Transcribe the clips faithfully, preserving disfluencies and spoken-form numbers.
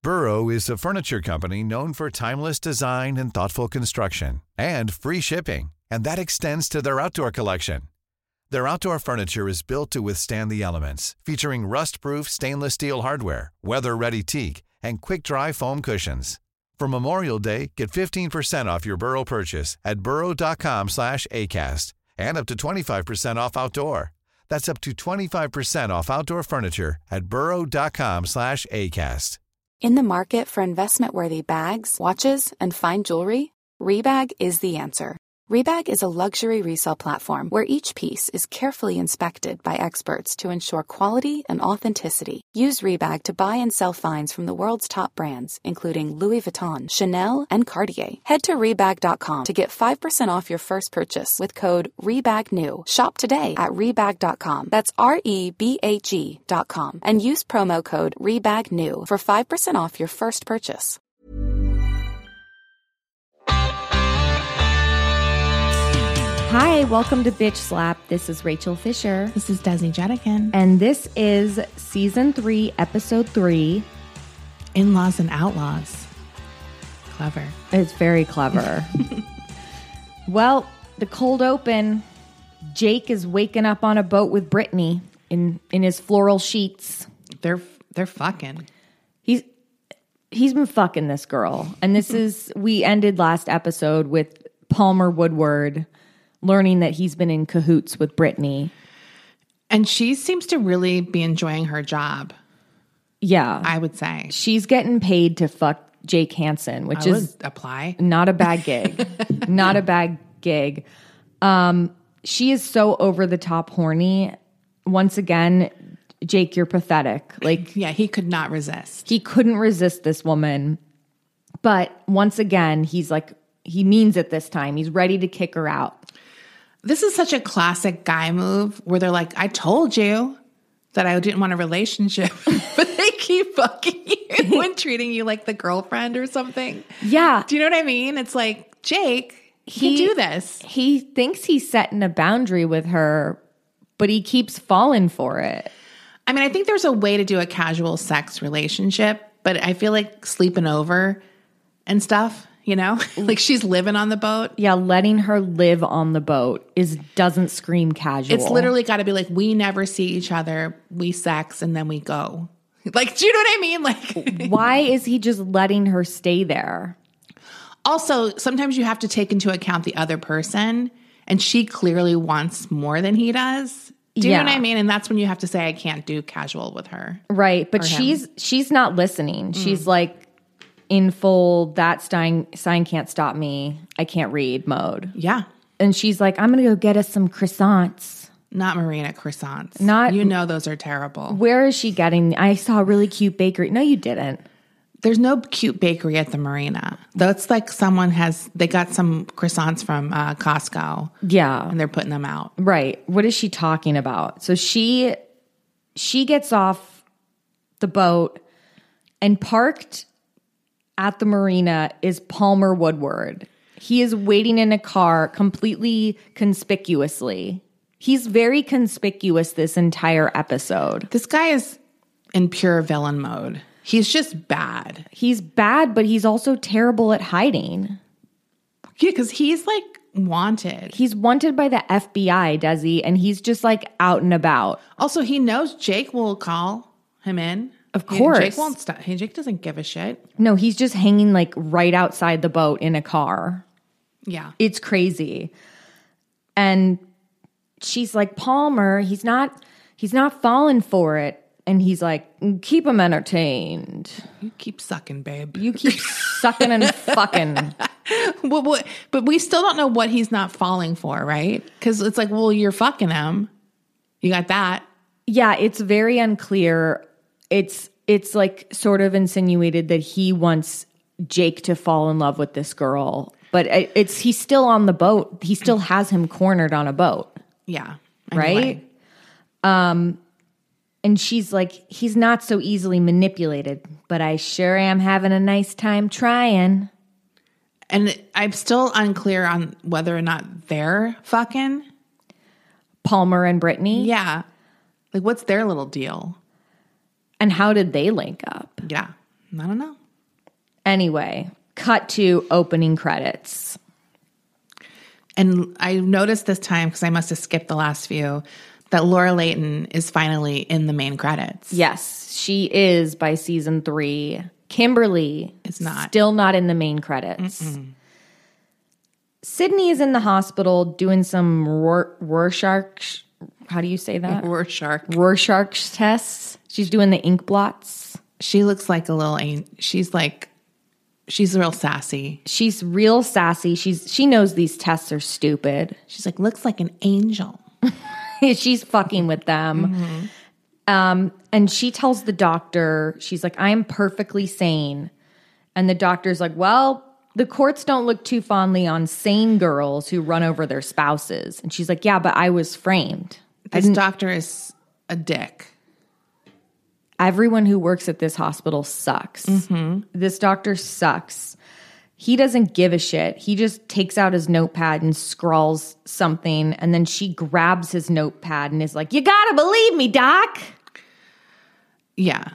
Burrow is a furniture company known for timeless design and thoughtful construction, and free shipping, and that extends to their outdoor collection. Their outdoor furniture is built to withstand the elements, featuring rust-proof stainless steel hardware, weather-ready teak, and quick-dry foam cushions. For Memorial Day, get fifteen percent off your Burrow purchase at burrow.com slash ACAST and up to twenty-five percent off outdoor. That's up to twenty-five percent off outdoor furniture at burrow.com slash ACAST. In the market for investment-worthy bags, watches, and fine jewelry, Rebag is the answer. Rebag is a luxury resale platform where each piece is carefully inspected by experts to ensure quality and authenticity. Use Rebag to buy and sell finds from the world's top brands, including Louis Vuitton, Chanel, and Cartier. Head to Rebag dot com to get five percent off your first purchase with code REBAGNEW. Shop today at Rebag dot com. That's R E B A G dot com. And use promo code REBAGNEW for five percent off your first purchase. Hi, welcome to Bitch Slap. This is Rachel Fisher. This is Desi Jetikin. And this is Season three, Episode three. In-Laws and Outlaws. Clever. It's very clever. Well, the cold open, Jake is waking up on a boat with Brittany in, in his floral sheets. They're they're fucking. He's he's been fucking this girl. And this is, we ended last episode with Palmer Woodward learning that he's been in cahoots with Brittany. And she seems to really be enjoying her job. Yeah. I would say. She's getting paid to fuck Jake Hansen, which I is would apply. Not a bad gig. Not a bad gig. Um, she is so over the top horny. Once again, Jake, you're pathetic. Like, yeah, he could not resist. He couldn't resist this woman. But once again, he's like, he means it this time. He's ready to kick her out. This is such a classic guy move where they're like, I told you that I didn't want a relationship, but they keep fucking you and treating you like the girlfriend or something. Yeah. Do you know what I mean? It's like, Jake, he can do this. He thinks he's setting a boundary with her, but he keeps falling for it. I mean, I think there's a way to do a casual sex relationship, but I feel like sleeping over and stuff, you know, like she's living on the boat. Yeah, letting her live on the boat is doesn't scream casual. It's literally got to be like, we never see each other, we sex, and then we go. Like, do you know what I mean? Like, why is he just letting her stay there? Also, sometimes you have to take into account the other person, and she clearly wants more than he does. Do you yeah. know what I mean? And that's when you have to say, I can't do casual with her. Right, but she's she's not listening. Mm. She's like, in full, that sign, sign can't stop me, I can't read mode. Yeah. And she's like, I'm going to go get us some croissants. Not Marina croissants. Not, you know those are terrible. Where is she getting? I saw a really cute bakery. No, you didn't. There's no cute bakery at the Marina. That's like someone has, they got some croissants from uh, Costco. Yeah. And they're putting them out. Right. What is she talking about? So she, she gets off the boat, and parked at the Marina is Palmer Woodward. He is waiting in a car completely conspicuously. He's very conspicuous this entire episode. This guy is in pure villain mode. He's just bad. He's bad, but he's also terrible at hiding. Yeah, because he's like wanted. He's wanted by the F B I, Desi, and he's just like out and about. Also, he knows Jake will call him in. Of course. Jake won't stop. Hey, Jake doesn't give a shit. No, he's just hanging like right outside the boat in a car. Yeah. It's crazy. And she's like, Palmer, he's not he's not falling for it. And he's like, keep him entertained. You keep sucking, babe. You keep sucking and fucking. But, but, but we still don't know what he's not falling for, right? Because it's like, well, you're fucking him. You got that. Yeah, it's very unclear. It's it's like sort of insinuated that he wants Jake to fall in love with this girl, but it's he's still on the boat. He still has him cornered on a boat. Yeah, anyway. Right. Um, and she's like, he's not so easily manipulated, but I sure am having a nice time trying. And I'm still unclear on whether or not they're fucking Palmer and Brittany. Yeah, like what's their little deal? And how did they link up? Yeah. I don't know. Anyway, cut to opening credits. And I noticed this time, because I must have skipped the last few, that Laura Layton is finally in the main credits. Yes, she is by season three. Kimberly is not. Still not in the main credits. Mm-mm. Sydney is in the hospital doing some Ror- Rorschach, how do you say that? Rorschach. Rorschach tests. She's doing the ink blots. She looks like a little, she's like, she's real sassy. She's real sassy. She's She knows these tests are stupid. She's like, looks like an angel. She's fucking with them. Mm-hmm. Um, and she tells the doctor, she's like, I am perfectly sane. And the doctor's like, well, the courts don't look too fondly on sane girls who run over their spouses. And she's like, yeah, but I was framed. This doctor is a dick. Everyone who works at this hospital sucks. Mm-hmm. This doctor sucks. He doesn't give a shit. He just takes out his notepad and scrawls something, and then she grabs his notepad and is like, you gotta believe me, doc. Yeah.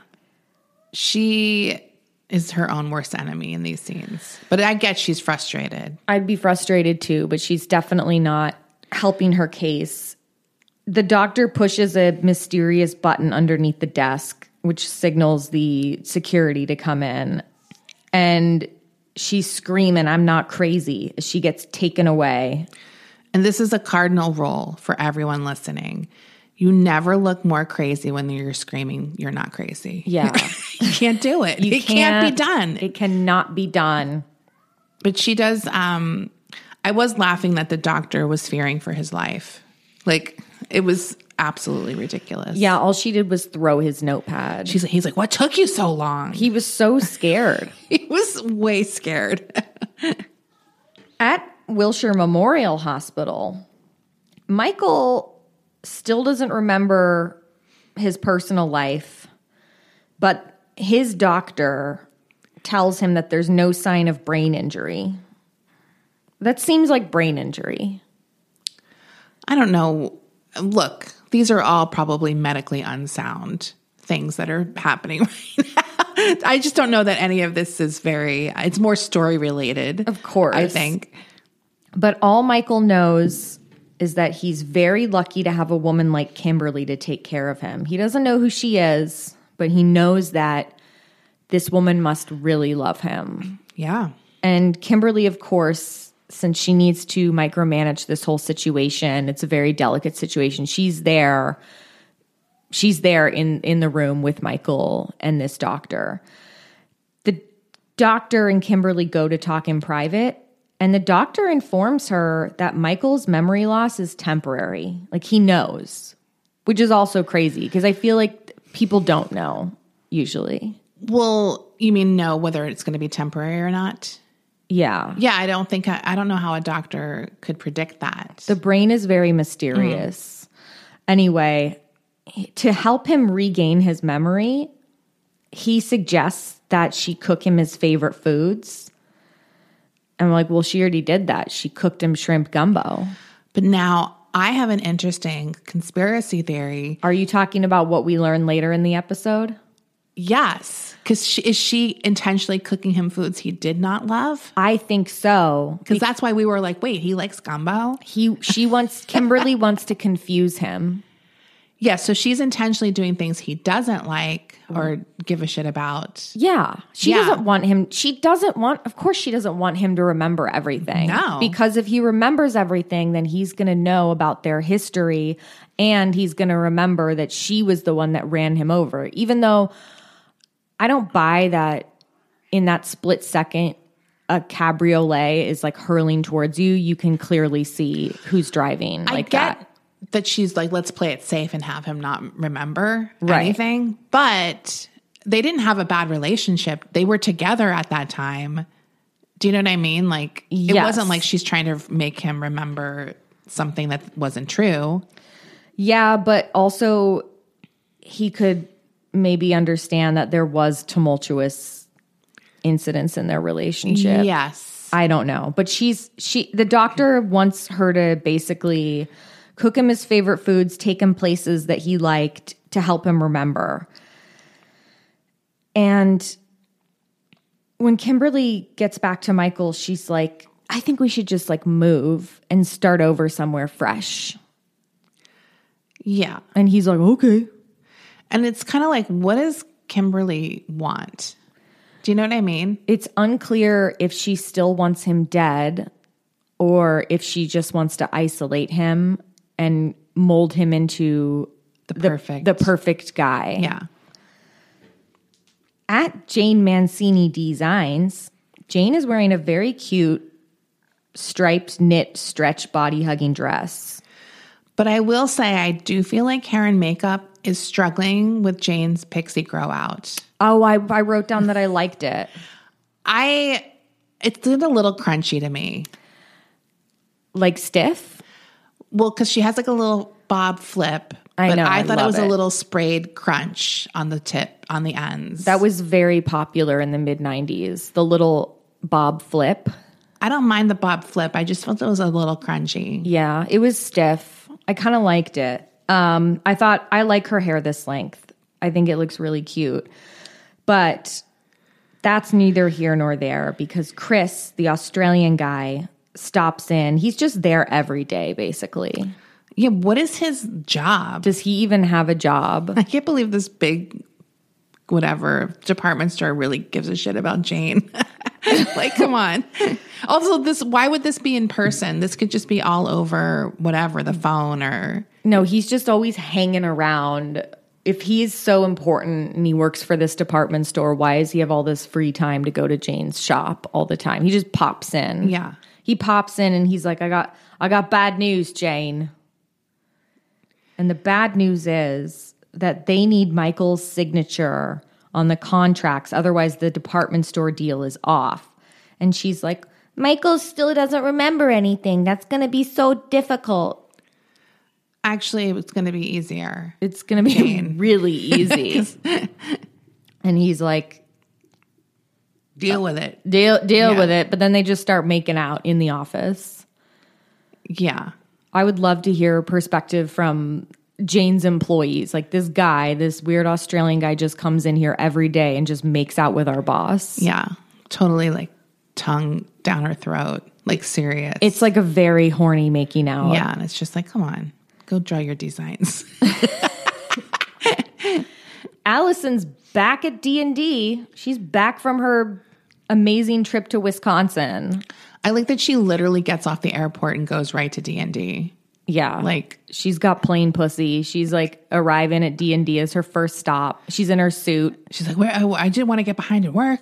She is her own worst enemy in these scenes. But I get she's frustrated. I'd be frustrated too, but she's definitely not helping her case. The doctor pushes a mysterious button underneath the desk, which signals the security to come in. And she's screaming, I'm not crazy, as she gets taken away. And this is a cardinal rule for everyone listening. You never look more crazy when you're screaming, you're not crazy. Yeah. You can't do it. You it can't, can't be done. It cannot be done. But she does, um, I was laughing that the doctor was fearing for his life. Like, it was absolutely ridiculous. Yeah, all she did was throw his notepad. She's he's like, what took you so long? He was so scared. He was way scared. At Wilshire Memorial Hospital, Michael still doesn't remember his personal life, but his doctor tells him that there's no sign of brain injury. That seems like brain injury. I don't know. Look, these are all probably medically unsound things that are happening right now. I just don't know that any of this is very, it's more story related. Of course. I think. But all Michael knows is that he's very lucky to have a woman like Kimberly to take care of him. He doesn't know who she is, but he knows that this woman must really love him. Yeah. And Kimberly, of course, since she needs to micromanage this whole situation, it's a very delicate situation. She's there. She's there in, in the room with Michael and this doctor. The doctor and Kimberly go to talk in private, and the doctor informs her that Michael's memory loss is temporary. Like, he knows, which is also crazy because I feel like people don't know usually. Well, you mean know whether it's going to be temporary or not? Yeah. Yeah, I don't think, I, I don't know how a doctor could predict that. The brain is very mysterious. Mm. Anyway, to help him regain his memory, he suggests that she cook him his favorite foods. And I'm like, well, she already did that. She cooked him shrimp gumbo. But now I have an interesting conspiracy theory. Are you talking about what we learn later in the episode? Yes. Because she, is she intentionally cooking him foods he did not love? I think so. Because that's why we were like, wait, he likes gumbo? He, she wants, Kimberly wants to confuse him. Yeah, so she's intentionally doing things he doesn't like or give a shit about. Yeah. She yeah. doesn't want him, she doesn't want, of course she doesn't want him to remember everything. No. Because if he remembers everything, then he's going to know about their history, and he's going to remember that she was the one that ran him over. Even though I don't buy that in that split second a cabriolet is like hurling towards you, you can clearly see who's driving like I get that. That she's like, let's play it safe and have him not remember right. anything. But they didn't have a bad relationship. They were together at that time. Do you know what I mean? Like, it yes. wasn't like she's trying to make him remember something that wasn't true. Yeah, but also he could maybe understand that there was tumultuous incidents in their relationship. Yes. I don't know. But she's she the doctor wants her to basically cook him his favorite foods, take him places that he liked to help him remember. And when Kimberly gets back to Michael, she's like, I think we should just like move and start over somewhere fresh. Yeah. And he's like, okay. And it's kind of like, what does Kimberly want? Do you know what I mean? It's unclear if she still wants him dead or if she just wants to isolate him and mold him into The perfect. the, the perfect guy. Yeah. At Jane Mancini Designs, Jane is wearing a very cute striped knit stretch body hugging dress. But I will say, I do feel like hair and makeup is struggling with Jane's pixie grow out. Oh, I, I wrote down that I liked it. I, it's a little crunchy to me. Like stiff? Well, because she has like a little bob flip. I but know, I I thought it love was a it. little sprayed crunch on the tip, on the ends. That was very popular in the mid nineties. The little bob flip. I don't mind the bob flip. I just felt it was a little crunchy. Yeah, it was stiff. I kind of liked it. Um, I thought I like her hair this length. I think it looks really cute. But that's neither here nor there because Chris, the Australian guy, stops in. He's just there every day, basically. Yeah, what is his job? Does he even have a job? I can't believe this big, whatever, department store really gives a shit about Jane. Like, come on. Also, this, why would this be in person? This could just be all over whatever, the phone or... No, he's just always hanging around. If he's so important and he works for this department store, why does he have all this free time to go to Jane's shop all the time? He just pops in. Yeah. He pops in and he's like, I got I got bad news, Jane. And the bad news is that they need Michael's signature on the contracts. Otherwise, the department store deal is off. And she's like, Michael still doesn't remember anything. That's going to be so difficult. Actually, it's going to be easier. It's going to be Jane. really easy. And he's like, Deal with it. deal, deal Yeah. with it. But then they just start making out in the office. Yeah. I would love to hear a perspective from Jane's employees. Like this guy, this weird Australian guy just comes in here every day and just makes out with our boss. Yeah. Totally like tongue down her throat. Like serious. It's like a very horny making out. Yeah. And it's just like, come on, go draw your designs. Allison's back at D and D. She's back from her amazing trip to Wisconsin. I like that she literally gets off the airport and goes right to D and D. Yeah. Like, she's got plain pussy. She's like arriving at D and D as her first stop. She's in her suit. she's like, Where, I, I didn't want to get behind at work.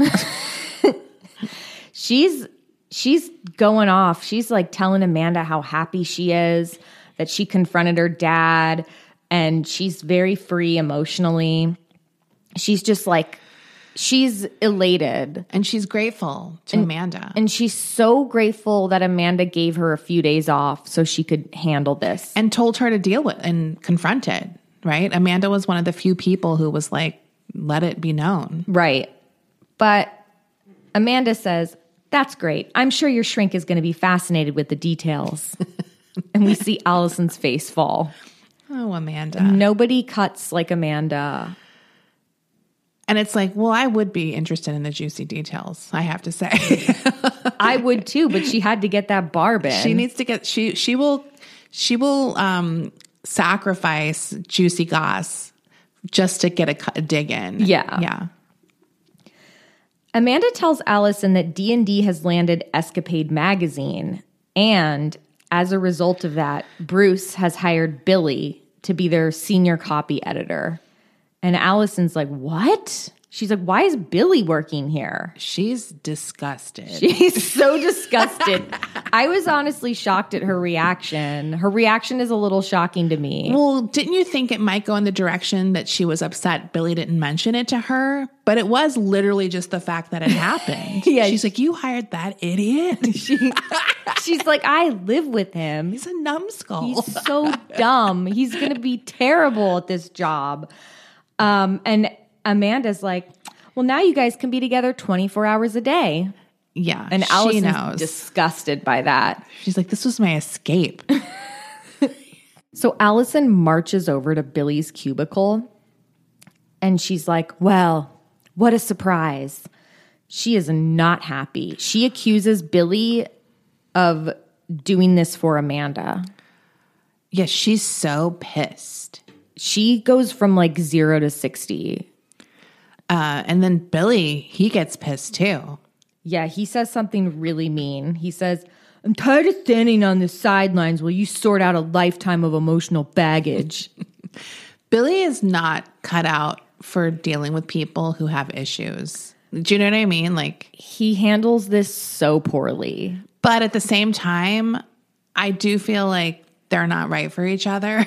She's she's going off. She's like telling Amanda how happy she is that she confronted her dad, and she's very free emotionally. She's just like, she's elated. And she's grateful to Amanda. And she's so grateful that Amanda gave her a few days off so she could handle this. and told her to deal with and confront it, right? Amanda was one of the few people who was like, let it be known. Right. But Amanda says, that's great. I'm sure your shrink is going to be fascinated with the details. And we see Allison's face fall. Oh, Amanda. Nobody cuts like Amanda. And it's like, well, I would be interested in the juicy details, I have to say. I would too, but she had to get that barb in. She needs to get, she, she will, she will um, sacrifice juicy goss just to get a, cu- a dig in. Yeah. Yeah. Amanda tells Allison that D and D has landed Escapade magazine, and as a result of that, Bruce has hired Billy to be their senior copy editor. And Allison's like, what? She's like, why is Billy working here? She's disgusted. She's so disgusted. I was honestly shocked at her reaction. Her reaction is a little shocking to me. Well, didn't you think it might go in the direction that she was upset Billy didn't mention it to her? But it was literally just the fact that it happened. Yeah. She's like, you hired that idiot? She, she's like, I live with him. He's a numbskull. He's so dumb. He's going to be terrible at this job. Um, and Amanda's like, well, now you guys can be together twenty-four hours a day. Yeah. And she Allison's knows. disgusted by that. She's like, this was my escape. So Allison marches over to Billy's cubicle and she's like, well, what a surprise. She is not happy. She accuses Billy of doing this for Amanda. Yeah, she's so pissed. She goes from like zero to sixty. Uh, and then Billy, he gets pissed too. Yeah, he says something really mean. He says, I'm tired of standing on the sidelines while you sort out a lifetime of emotional baggage. Billy is not cut out for dealing with people who have issues. Do you know what I mean? Like, he handles this so poorly. But at the same time, I do feel like they're not right for each other.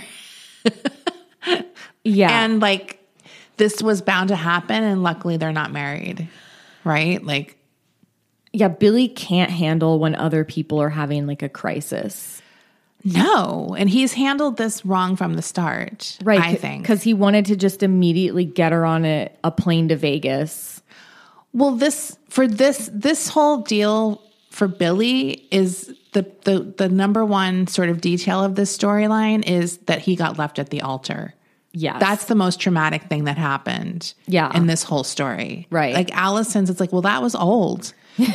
Yeah. And like, this was bound to happen, and luckily they're not married, right? Like, yeah, Billy can't handle when other people are having like a crisis. No. And he's handled this wrong from the start, Right. I think. Because he wanted to just immediately get her on a, a plane to Vegas. Well, this, for this, this whole deal for Billy is the, the, the number one sort of detail of this storyline is that he got left at the altar. Yes. That's the most traumatic thing that happened Yeah. in this whole story. Right. Like Allison's, it's like, well, that was old.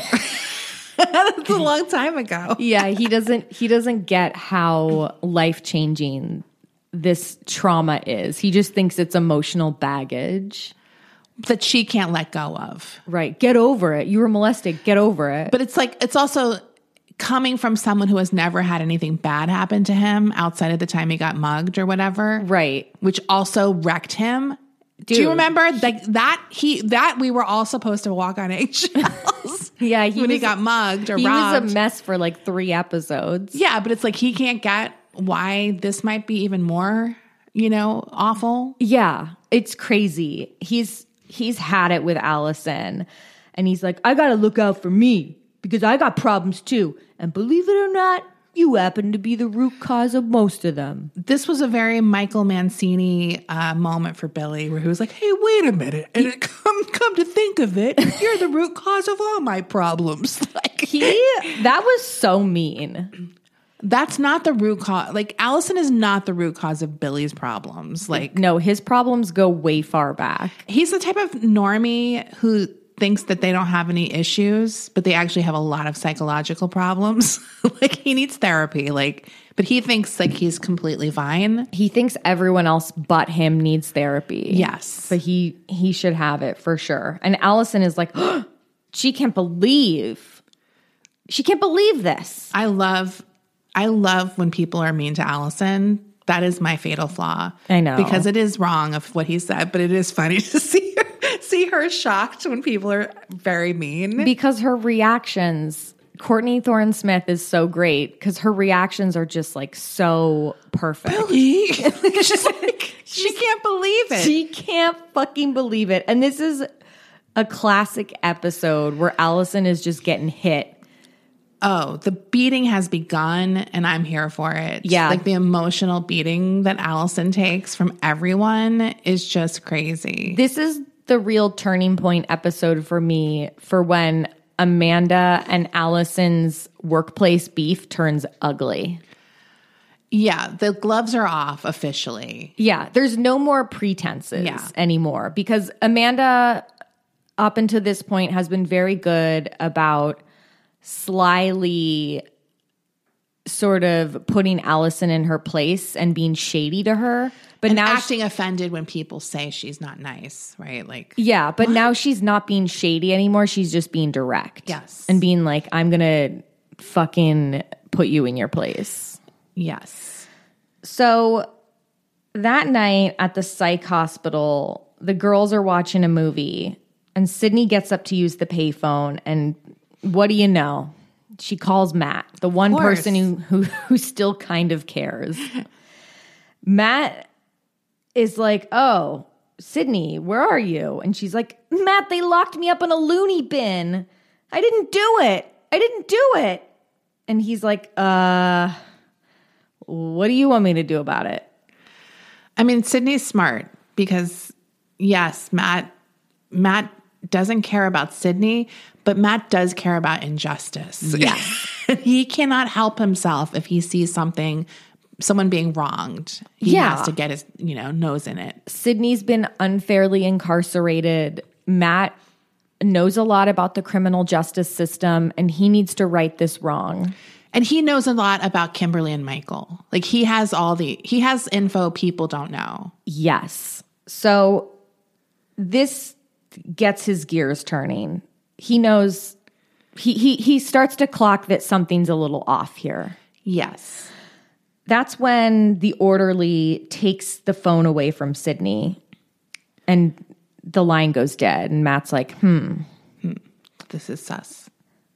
That's a long time ago. Yeah, he doesn't he doesn't get how life-changing this trauma is. He just thinks it's emotional baggage. That she can't let go of. Right. Get over it. You were molested. Get over it. But it's like, it's also coming from someone who has never had anything bad happen to him outside of the time he got mugged or whatever. Right. Which also wrecked him. Dude, Do you remember like that he that we were all supposed to walk on eggshells? Yeah, he when he was- got mugged or he robbed. was a mess for like three episodes. Yeah, but it's like he can't get why this might be even more, you know, awful. Yeah, it's crazy. He's he's had it with Allison, and he's like, I gotta look out for me because I got problems too. And believe it or not, you happen to be the root cause of most of them. This was a very Michael Mancini uh, moment for Billy, where he was like, "Hey, wait a minute, and it, come come to think of it, you're the root cause of all my problems." Like He that was so mean. that's not the root cause. Like Allison is not the root cause of Billy's problems. Like No, his problems go way far back. he's the type of normie who thinks that they don't have any issues, but they actually have a lot of psychological problems. Like he needs therapy. Like, but he thinks like he's completely fine. He thinks everyone else but him needs therapy. Yes. But he he should have it for sure. And Allison is like, oh, she can't believe. She can't believe this. I love, I love when people are mean to Allison. That is my fatal flaw. I know. Because it is wrong of what he said, but it is funny to see her, see her shocked when people are very mean. Because her reactions, Courtney Thorne Smith is so great because her reactions are just like so perfect. Billy. She's like, she can't believe it. She can't fucking believe it. And this is a classic episode where Allison is just getting hit. Oh, the beating has begun and I'm here for it. Yeah. Like the emotional beating that Allison takes from everyone is just crazy. This is the real turning point episode for me for when Amanda and Allison's workplace beef turns ugly. Yeah, the gloves are off officially. Yeah, there's no more pretenses Yeah. anymore because Amanda, up until this point, has been very good about slyly sort of putting Allison in her place and being shady to her. But And now she- acting offended when people say she's not nice, right? Like, yeah, but now she's not being shady anymore. She's just being direct. Yes. And being like, I'm going to fucking put you in your place. yes. So that night at the psych hospital, the girls are watching a movie and Sydney gets up to use the payphone. And what do you know? She calls Matt, the one course. person who, who, who still kind of cares. Matt is like, oh, Sydney, where are you? And she's like, Matt, they locked me up in a loony bin. I didn't do it. I didn't do it. And he's like, uh, what do you want me to do about it? I mean, Sydney's smart because, yes, Matt, Matt doesn't care about Sydney, but Matt does care about injustice. Yes. He cannot help himself if he sees something, someone being wronged. He Yeah. has to get his, you know, nose in it. Sydney's been unfairly incarcerated. Matt knows a lot about the criminal justice system, and he needs to right this wrong. And he knows a lot about Kimberly and Michael. Like he has all the, he has info people don't know. Yes. So this gets his gears turning. He knows, he he he starts to clock that something's a little off here. Yes. That's when the orderly takes the phone away from Sydney and the line goes dead. And Matt's like, hmm. hmm. This is sus.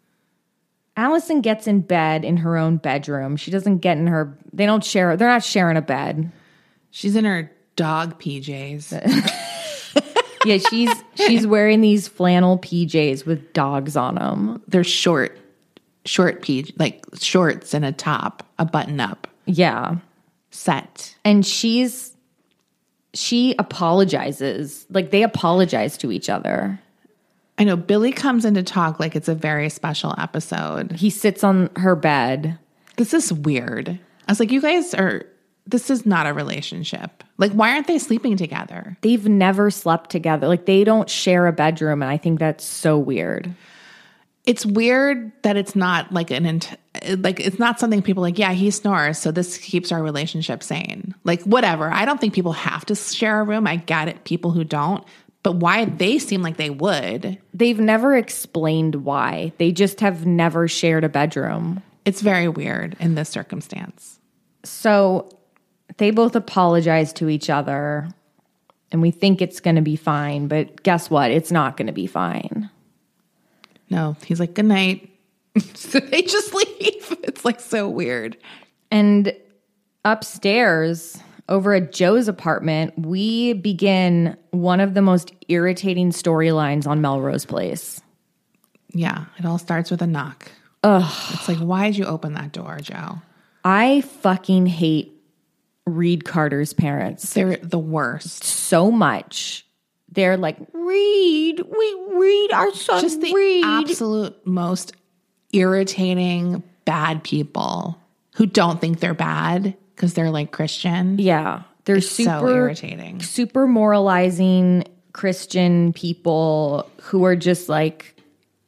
Allison gets in bed in her own bedroom. She doesn't get in her, they don't share, they're not sharing a bed. She's in her dog P Js. Yeah, she's she's wearing these flannel P Js with dogs on them. They're short, short P, like shorts and a top, a button up. Yeah. Set. And she's, she apologizes. Like they apologize to each other. I know Billy comes in to talk like it's a very special episode. He sits on her bed. This is weird. I was like, you guys are, this is not a relationship. Like, why aren't they sleeping together? They've never slept together. Like they don't share a bedroom. And I think that's so weird. It's weird that it's not like an, int- like it's not something people like, yeah, he snores, so this keeps our relationship sane. Like whatever. I don't think people have to share a room. I get it. People who don't. But why they seem like they would. They've never explained why. They just have never shared a bedroom. It's very weird in this circumstance. So they both apologize to each other and we think it's going to be fine. But guess what? It's not going to be fine. No, he's like, good night. So they just leave. It's like so weird. And upstairs, over at Joe's apartment, we begin one of the most irritating storylines on Melrose Place. Yeah, it all starts with a knock. Ugh. It's like, why did you open that door, Joe? I fucking hate Reed Carter's parents. They're the worst. So much. They're like, Reed, we Reed, our son Just the Reed. absolute most irritating bad people who don't think they're bad because they're like Christian. Yeah. They're It's super so irritating. Super moralizing Christian people who are just like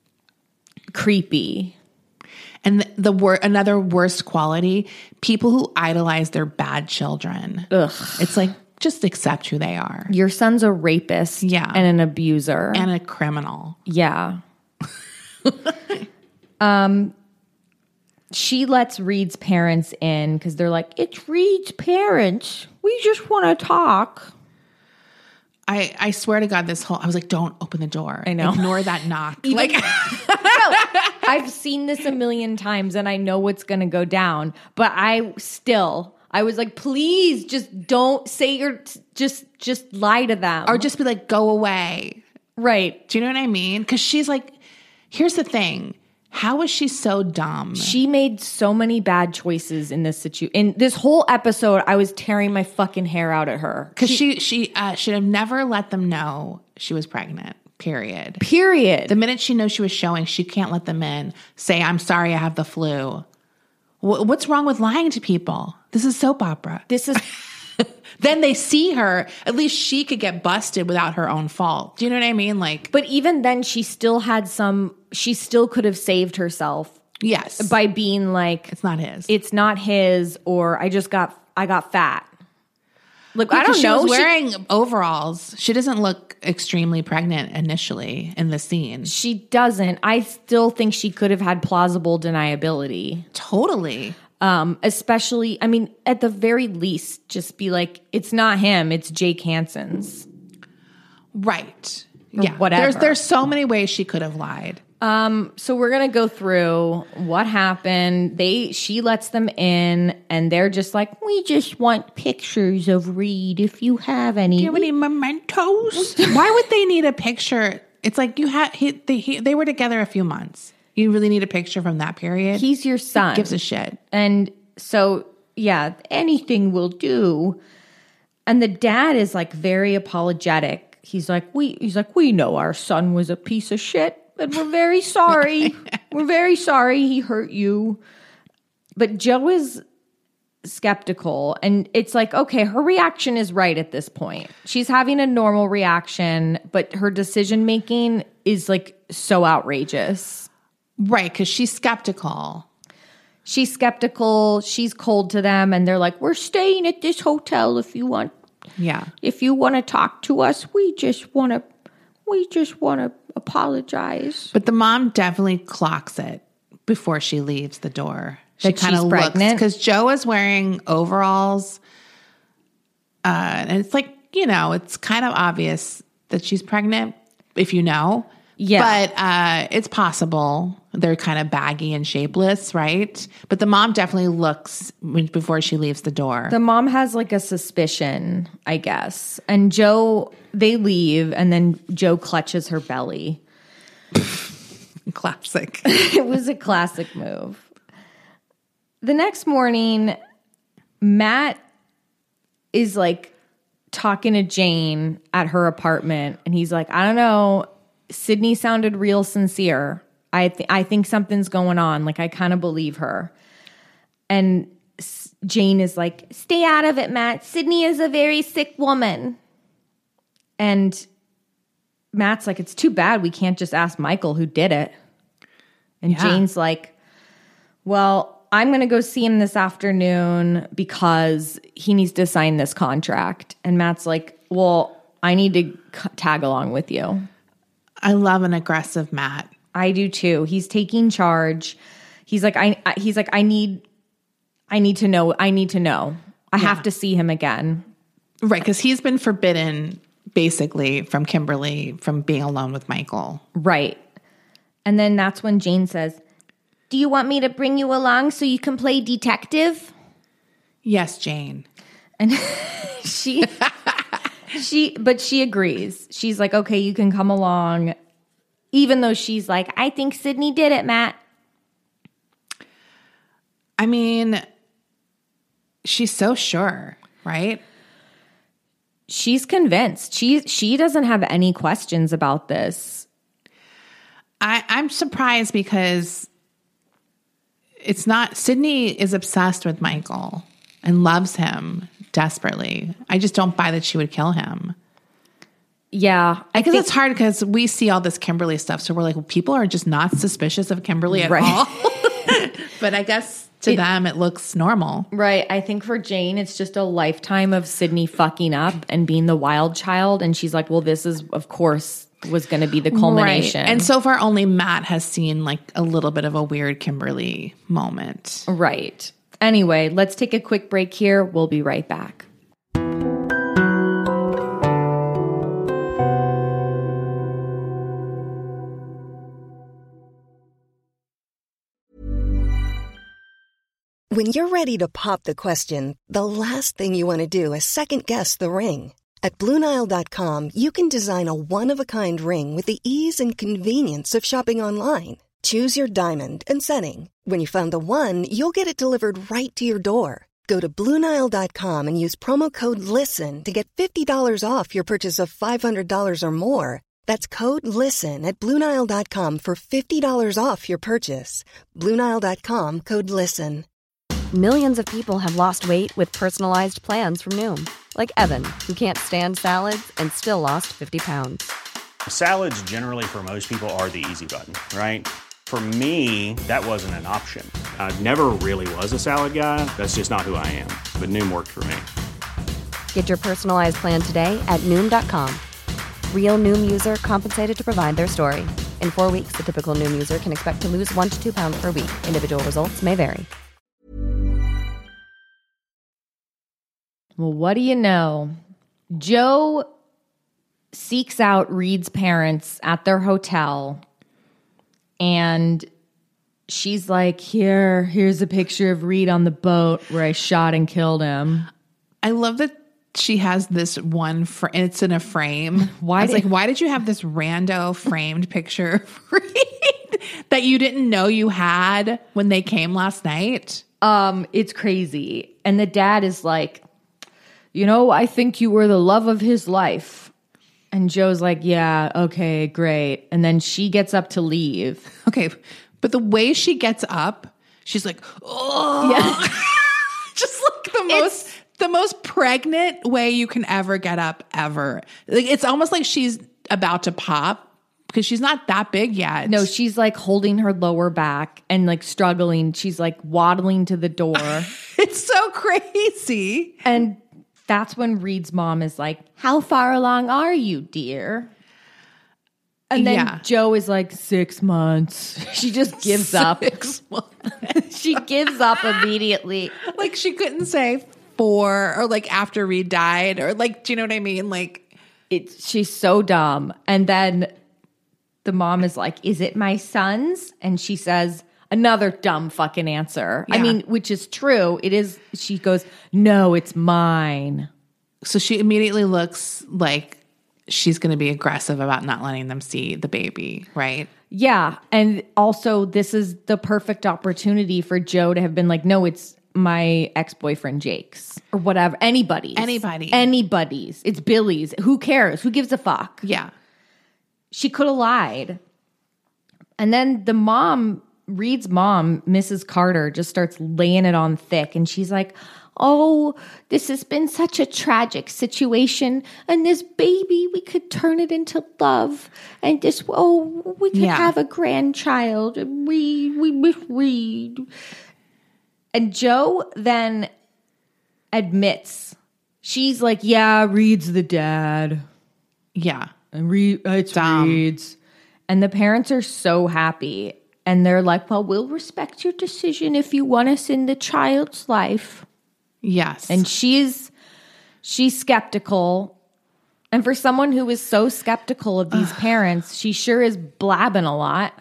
creepy. And the, the wor- another worst quality, people who idolize their bad children. Ugh. It's like, just accept who they are. Your son's a rapist Yeah. and an abuser. And a criminal. Yeah. um, she lets Reed's parents in because they're like, it's Reed's parents. We just want to talk. I, I swear to God, this whole, I was like, don't open the door. I know. Ignore that knock. Even- like, I've seen this a million times and I know what's going to go down, but I still, I was like, please just don't say you're, just, just lie to them. or just be like, go away. Right. Do you know what I mean? Because she's like, here's the thing. How is she so dumb? She made so many bad choices in this situation. In this whole episode, I was tearing my fucking hair out at her. Because she, she uh, should have never let them know she was pregnant, period. Period. The minute she knows she was showing, she can't let them in. Say, I'm sorry, I have the flu. W- what's wrong with lying to people? This is soap opera. This is... Then they see her. At least she could get busted without her own fault. Do you know what I mean? Like, But even then, she still had some... She still could have saved herself yes, by being like... it's not his. It's not his, or I just got... I got fat. Like, I Because don't she know. was She- wearing overalls. She doesn't look extremely pregnant initially in the scene. She doesn't. I still think she could have had plausible deniability. Totally. Um, especially, I mean, at the very least, just be like, it's not him, it's Jake Hanson's. Right. Or Yeah. whatever. There's there's so many ways she could have lied. Um, so we're gonna go through what happened. They she lets them in, and they're just like, we just want pictures of Reed if you have any. Do you have any mementos? Why would they need a picture? It's like you had he, they he, they were together a few months. You really need a picture from that period? He's your son. Who gives a shit. And so, yeah, anything will do. And the dad is like very apologetic. He's like, we he's like, we know our son was a piece of shit, and we're very sorry. We're very sorry he hurt you. But Joe is skeptical, and it's like, okay, her reaction is right at this point. She's having a normal reaction, but her decision making is like so outrageous. Right, because she's skeptical. She's skeptical. She's cold to them, and they're like, "We're staying at this hotel if you want. Yeah, if you want to talk to us, we just want to, we just want to apologize." But the mom definitely clocks it before she leaves the door. She That she's pregnant? because Joe is wearing overalls, uh, and it's like, you know, it's kind of obvious that she's pregnant if you know. Yeah. But uh, it's possible. They're kind of baggy and shapeless, right? But the mom definitely looks when, before she leaves the door. The mom has like a suspicion, I guess. And Joe, they leave, and then Joe clutches her belly. Classic. It was a classic move. The next morning, Matt is like talking to Jane at her apartment, and he's like, I don't know, Sydney sounded real sincere. I th- I think something's going on. Like, I kind of believe her. And S- Jane is like, stay out of it, Matt. Sydney is a very sick woman. And Matt's like, it's too bad we can't just ask Michael who did it. And Yeah. Jane's like, well, I'm going to go see him this afternoon because he needs to sign this contract. And Matt's like, well, I need to c- tag along with you. I love an aggressive Matt. I do too. He's taking charge. He's like, I, I he's like, I need, I need to know. I need to know. I Yeah. have to see him again. Right, because he's been forbidden basically from Kimberly from being alone with Michael. Right. And then that's when Jane says, do you want me to bring you along so you can play detective? Yes, Jane. And she, she, but she agrees. She's like, okay, you can come along. Even though she's like, I think Sydney did it, Matt. I mean, she's so sure, right? She's convinced. She, she doesn't have any questions about this. I, I'm surprised because it's not, Sydney is obsessed with Michael and loves him desperately. I just don't buy that she would kill him. Yeah. I Because think it's hard because we see all this Kimberly stuff. So we're like, well, people are just not suspicious of Kimberly at Right. all. But I guess to It- them, it looks normal. Right. I think for Jane, it's just a lifetime of Sydney fucking up and being the wild child. And she's like, well, this is, of course, was going to be the culmination. Right. And so far, only Matt has seen like a little bit of a weird Kimberly moment. Right. Anyway, let's take a quick break here. We'll be right back. When you're ready to pop the question, the last thing you want to do is second-guess the ring. At Blue Nile dot com, you can design a one-of-a-kind ring with the ease and convenience of shopping online. Choose your diamond and setting. When you find the one, you'll get it delivered right to your door. Go to Blue Nile dot com and use promo code LISTEN to get fifty dollars off your purchase of five hundred dollars or more. That's code LISTEN at Blue Nile dot com for fifty dollars off your purchase. Blue Nile dot com, code LISTEN. Millions of people have lost weight with personalized plans from Noom. Like Evan, who can't stand salads and still lost fifty pounds. Salads generally for most people are the easy button, right? For me, that wasn't an option. I never really was a salad guy. That's just not who I am. But Noom worked for me. Get your personalized plan today at Noom dot com. Real Noom user compensated to provide their story. In four weeks, the typical Noom user can expect to lose one to two pounds per week. Individual results may vary. Well, what do you know? Joe seeks out Reed's parents at their hotel, and she's like, here, here's a picture of Reed on the boat where I shot and killed him. I love that she has this one, fr- it's in a frame. Why I was did- like, why did you have this rando framed picture of Reed that you didn't know you had when they came last night? Um, it's crazy. And the dad is like, you know, I think you were the love of his life. And Joe's like, yeah, okay, great. And then she gets up to leave. Okay, but the way she gets up, she's like, oh, Yeah. just like the most, the most pregnant way you can ever get up ever. Like it's almost like she's about to pop, because she's not that big yet. No, she's like holding her lower back and like struggling. She's like waddling to the door. It's so crazy. And that's when Reed's mom is like, how far along are you, dear? And then Yeah. Joe is like, six months. She just gives up. Six months. She gives up immediately. Like she couldn't say four or like after Reed died or like, do you know what I mean? Like It's she's so dumb. And then the mom is like, is it my son's? And she says, another dumb fucking answer. I Yeah. mean, which is true. It is. She goes, no, it's mine. so she immediately looks like she's going to be aggressive about not letting them see the baby, right? Yeah. And also, this is the perfect opportunity for Joe to have been like, no, it's my ex-boyfriend Jake's or whatever. Anybody's. Anybody. Anybody's. It's Billy's. Who cares? Who gives a fuck? Yeah. She could have lied. And then the mom, Reed's mom, Missus Carter, just starts laying it on thick. And she's like, oh, this has been such a tragic situation. And this baby, we could turn it into love. And this, oh, we could Yeah. have a grandchild. And we, we, we, we. And Joe then admits, she's like, yeah, Reed's the dad. Yeah. And Reed, it's Dumb. Reed's. And the parents are so happy. And they're like, well, we'll respect your decision if you want us in the child's life. Yes. And she's she's skeptical. And for someone who is so skeptical of these parents, she sure is blabbing a lot.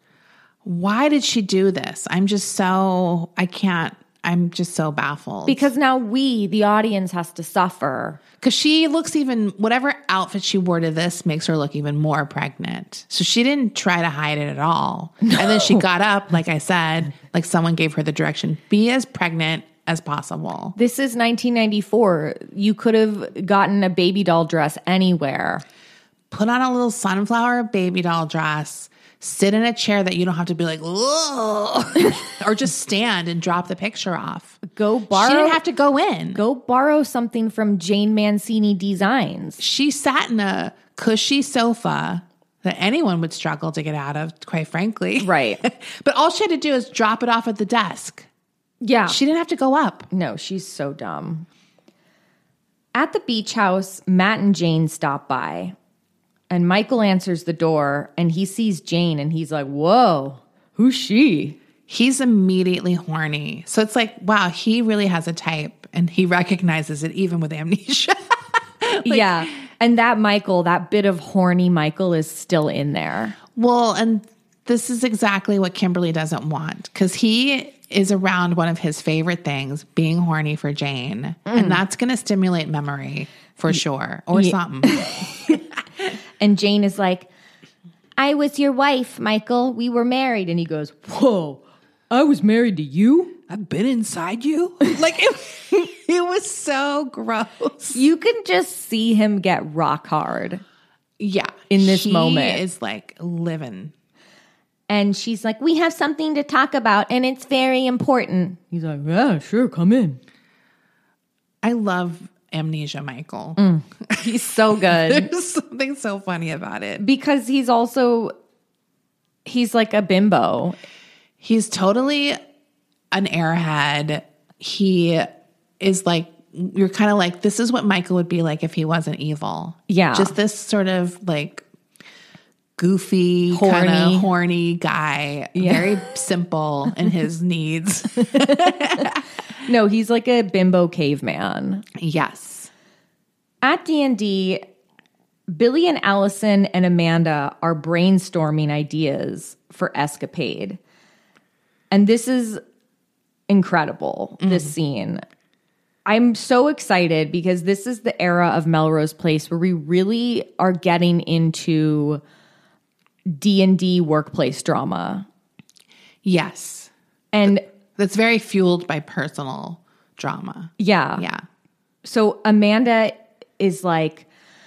why did she do this? I'm just so, I can't, I'm just so baffled. Because now we, the audience, has to suffer. Because she looks even, whatever outfit she wore to this makes her look even more pregnant. So she didn't try to hide it at all. No. And then she got up, like I said, like someone gave her the direction, be as pregnant as possible. This is nineteen ninety-four. You could have gotten a baby doll dress anywhere. Put on a little sunflower baby doll dress, sit in a chair that you don't have to be like, ugh, or just stand and drop the picture off. Go borrow. She didn't have to go in. Go borrow something from Jane Mancini Designs. She sat in a cushy sofa that anyone would struggle to get out of, quite frankly. Right. But all she had to do is drop it off at the desk. Yeah. She didn't have to go up. No, she's so dumb. At the beach house, Matt and Jane stop by. And Michael answers the door, and he sees Jane, and he's like, whoa, who's she? He's immediately horny. So it's like, wow, he really has a type, and he recognizes it even with amnesia. Like, yeah. And that Michael, that bit of horny Michael is still in there. well, and this is exactly what Kimberly doesn't want, because he is around one of his favorite things, being horny for Jane. Mm. And that's going to stimulate memory for sure, or yeah. something. And Jane is like, I was your wife, Michael. We were married. And he goes, whoa, I was married to you? I've been inside you? Like, it, it was so gross. You can just see him get rock hard. Yeah. In this he moment. He is like living. And she's like, we have something to talk about, and it's very important. He's like, yeah, sure, come in. I love Amnesia Michael. Mm. He's so good. There's something so funny about it. Because he's also, he's like a bimbo. He's totally an airhead. He is like, you're kind of like, this is what Michael would be like if he wasn't evil. Yeah. Just this sort of like goofy, horny, kind of horny guy. Yeah. Very simple in his needs. No, he's like a bimbo caveman. Yes. At D and D, Billy and Allison and Amanda are brainstorming ideas for Escapade. And this is incredible, mm. this scene. I'm so excited because this is the era of Melrose Place where we really are getting into D and D workplace drama. Yes. And that's very fueled by personal drama. Yeah. Yeah. So Amanda is like,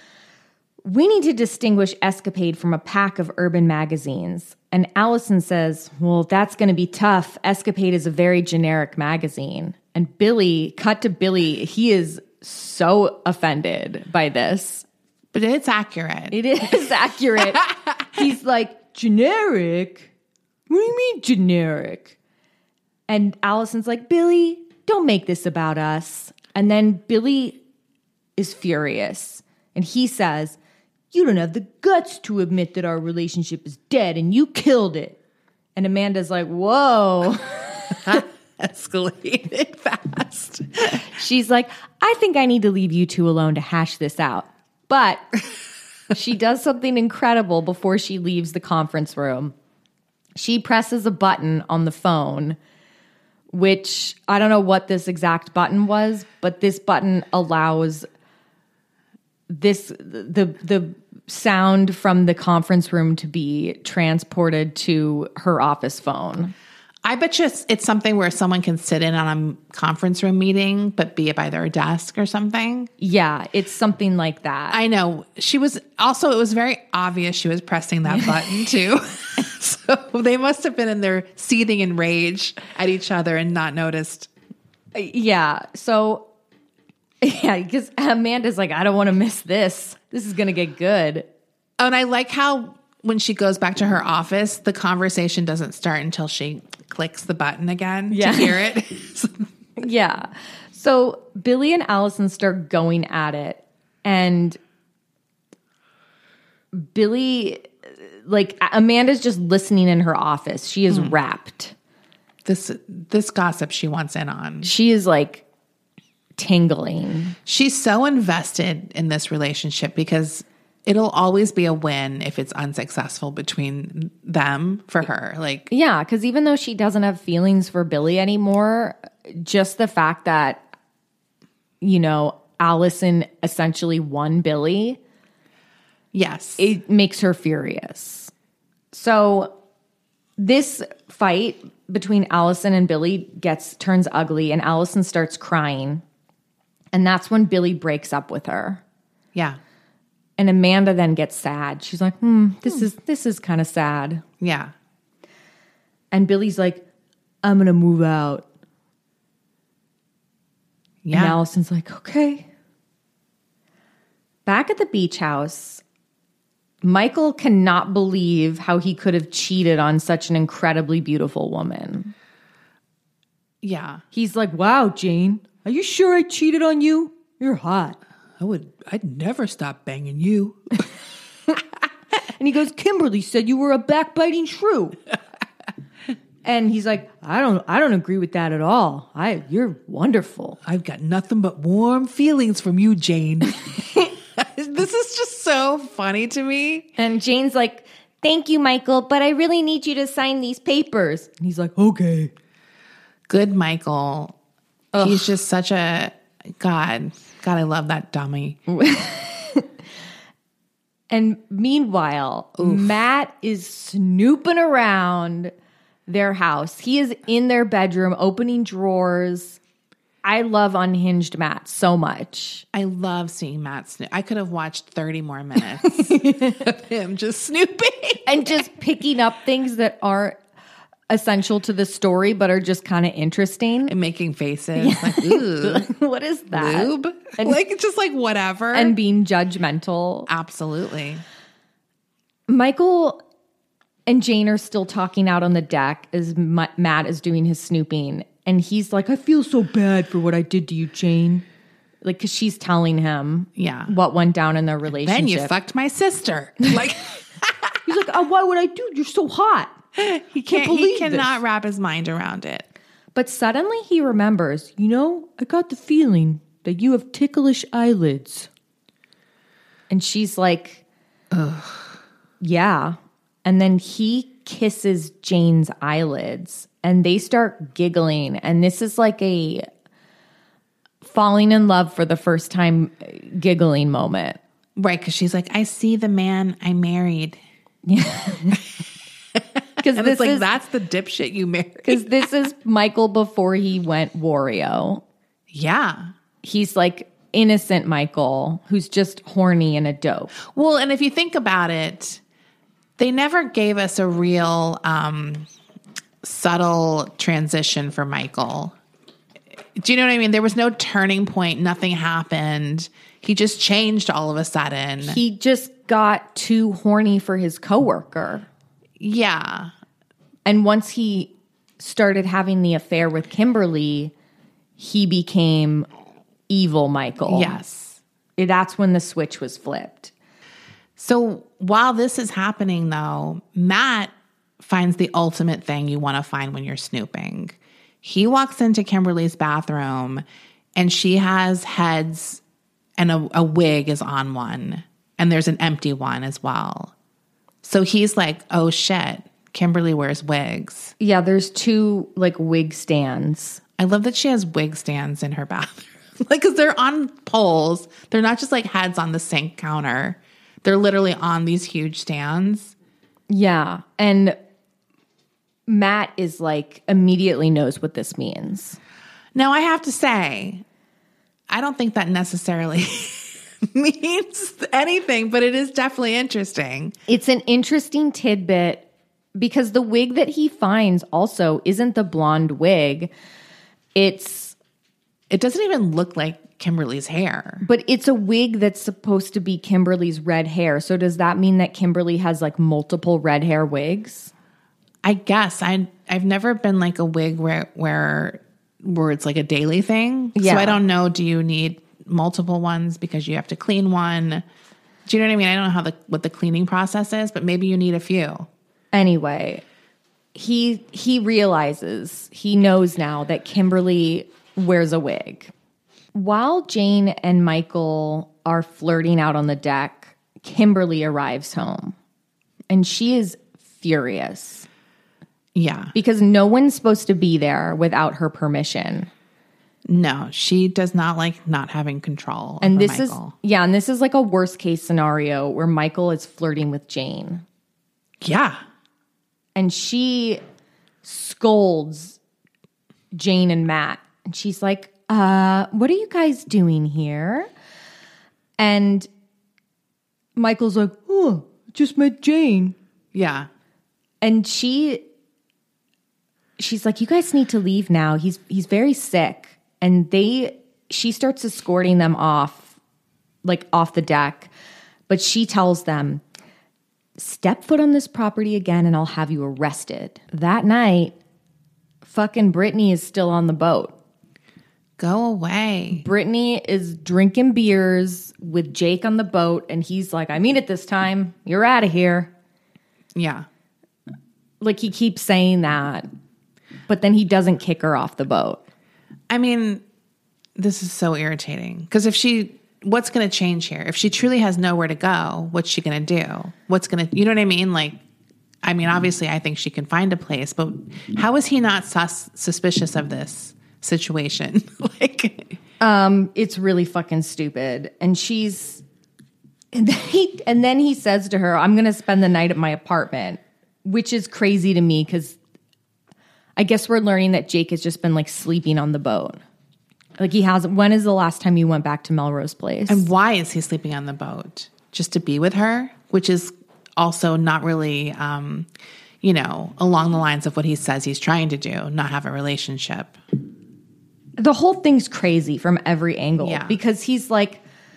we need to distinguish Escapade from a pack of urban magazines. And Allison says, well, that's going to be tough. Escapade is a very generic magazine. And Billy, cut to Billy, he is so offended by this. But it's accurate. It is accurate. He's like, generic? What do you mean generic? And Allison's like, Billy, don't make this about us. And then Billy is furious. And he says, you don't have the guts to admit that our relationship is dead and you killed it. And Amanda's like, whoa. Escalated fast. She's like, I think I need to leave you two alone to hash this out. But she does something incredible before she leaves the conference room. She presses a button on the phone, which I don't know what this exact button was, but this button allows this the the sound from the conference room to be transported to her office phone. I bet you it's, it's something where someone can sit in on a conference room meeting, but be by their desk or something. Yeah, it's something like that. I know. She was also, it was very obvious she was pressing that button too. So they must have been in there seething in rage at each other and not noticed. Yeah. So, yeah, because Amanda's like, I don't want to miss this. This is going to get good. Oh, and I like how when she goes back to her office, the conversation doesn't start until she clicks the button again yeah. to hear it. Yeah. So Billy and Allison start going at it. And Billy, like, Amanda's just listening in her office. She is mm. rapt. This this gossip she wants in on. She is like tingling. She's so invested in this relationship because it'll always be a win if it's unsuccessful between them for her. Like, yeah, because even though she doesn't have feelings for Billy anymore, just the fact that, you know, Allison essentially won Billy, yes, it makes her furious. So this fight between Allison and Billy gets turns ugly, and Allison starts crying, and that's when Billy breaks up with her. Yeah. And Amanda then gets sad. She's like, hmm, this hmm. is this is kind of sad. Yeah. And Billy's like, I'm going to move out. Yeah. And Allison's like, okay. Back at the beach house, Michael cannot believe how he could have cheated on such an incredibly beautiful woman. Yeah. He's like, wow, Jane, are you sure I cheated on you? You're hot. I would, I'd never stop banging you. And he goes, Kimberly said you were a backbiting shrew. And he's like, I don't, I don't agree with that at all. I, you're wonderful. I've got nothing but warm feelings from you, Jane. This is just so funny to me. And Jane's like, thank you, Michael, but I really need you to sign these papers. And he's like, okay. Good Michael. Ugh. He's just such a, God, God, I love that dummy. And meanwhile, Oof. Matt is snooping around their house. He is in their bedroom opening drawers. I love unhinged Matt so much. I love seeing Matt snoop. I could have watched thirty more minutes of him just snooping. And just picking up things that aren't essential to the story, but are just kind of interesting. And making faces. Yeah. Like, ooh. What is that? Lube? And, like, just like whatever. And being judgmental. Absolutely. Michael and Jane are still talking out on the deck as Matt is doing his snooping. And he's like, I feel so bad for what I did to you, Jane. Like, because she's telling him yeah. what went down in their relationship. Then you fucked my sister. Like, he's like, oh, why would I do? You're so hot. He can't. He cannot this. wrap his mind around it. But suddenly he remembers, you know, I got the feeling that you have ticklish eyelids. And she's like, ugh, yeah. And then he kisses Jane's eyelids and they start giggling. And this is like a falling in love for the first time giggling moment. Right. Because she's like, I see the man I married. Yeah. Because it's like, is, that's the dipshit you married. Because this is Michael before he went Wario. Yeah. He's like innocent Michael who's just horny and a dope. Well, and if you think about it, they never gave us a real um, subtle transition for Michael. Do you know what I mean? There was no turning point. Nothing happened. He just changed all of a sudden. He just got too horny for his coworker. Yeah. And once he started having the affair with Kimberly, he became evil Michael. Yes. That's when the switch was flipped. So while this is happening, though, Matt finds the ultimate thing you want to find when you're snooping. He walks into Kimberly's bathroom, and she has heads, and a, a wig is on one, and there's an empty one as well. So he's like, oh shit, Kimberly wears wigs. Yeah, there's two like wig stands. I love that she has wig stands in her bathroom. Like, because they're on poles. They're not just like heads on the sink counter. They're literally on these huge stands. Yeah. And Matt is like, immediately knows what this means. Now, I have to say, I don't think that necessarily means anything, but it is definitely interesting. It's an interesting tidbit because the wig that he finds also isn't the blonde wig. It's... It doesn't even look like Kimberly's hair. But it's a wig that's supposed to be Kimberly's red hair. So does that mean that Kimberly has like multiple red hair wigs? I guess. I, I've never been like a wig where, where, where it's like a daily thing. Yeah. So I don't know, do you need multiple ones because you have to clean one? Do you know what I mean? I don't know how the what the cleaning process is, but maybe you need a few. Anyway, he he realizes, he knows now that Kimberly wears a wig. While Jane and Michael are flirting out on the deck, Kimberly arrives home. And she is furious. Yeah. Because no one's supposed to be there without her permission. No, she does not like not having control And over this Michael. is yeah, and this is like a worst case scenario where Michael is flirting with Jane. Yeah. And she scolds Jane and Matt. And she's like, uh, what are you guys doing here? And Michael's like, oh, just met Jane. Yeah. And she, she's like, you guys need to leave now. He's he's very sick. And they, she starts escorting them off, like off the deck. But she tells them, step foot on this property again and I'll have you arrested. That night, fucking Brittany is still on the boat. Go away. Brittany is drinking beers with Jake on the boat, and he's like, I mean it this time. You're out of here. Yeah. Like, he keeps saying that, but then he doesn't kick her off the boat. I mean, this is so irritating. Because if she, what's going to change here? If she truly has nowhere to go, what's she going to do? What's going to, you know what I mean? Like, I mean, obviously, I think she can find a place, but how is he not sus- suspicious of this situation? Like, um, it's really fucking stupid. And she's, and then he, and then he says to her, I'm going to spend the night at my apartment, which is crazy to me because I guess we're learning that Jake has just been like sleeping on the boat. Like he hasn't. When is the last time you went back to Melrose Place? And why is he sleeping on the boat? Just to be with her, which is also not really, um, you know, along the lines of what he says he's trying to do, not have a relationship. The whole thing's crazy from every angle. Yeah. Because he's like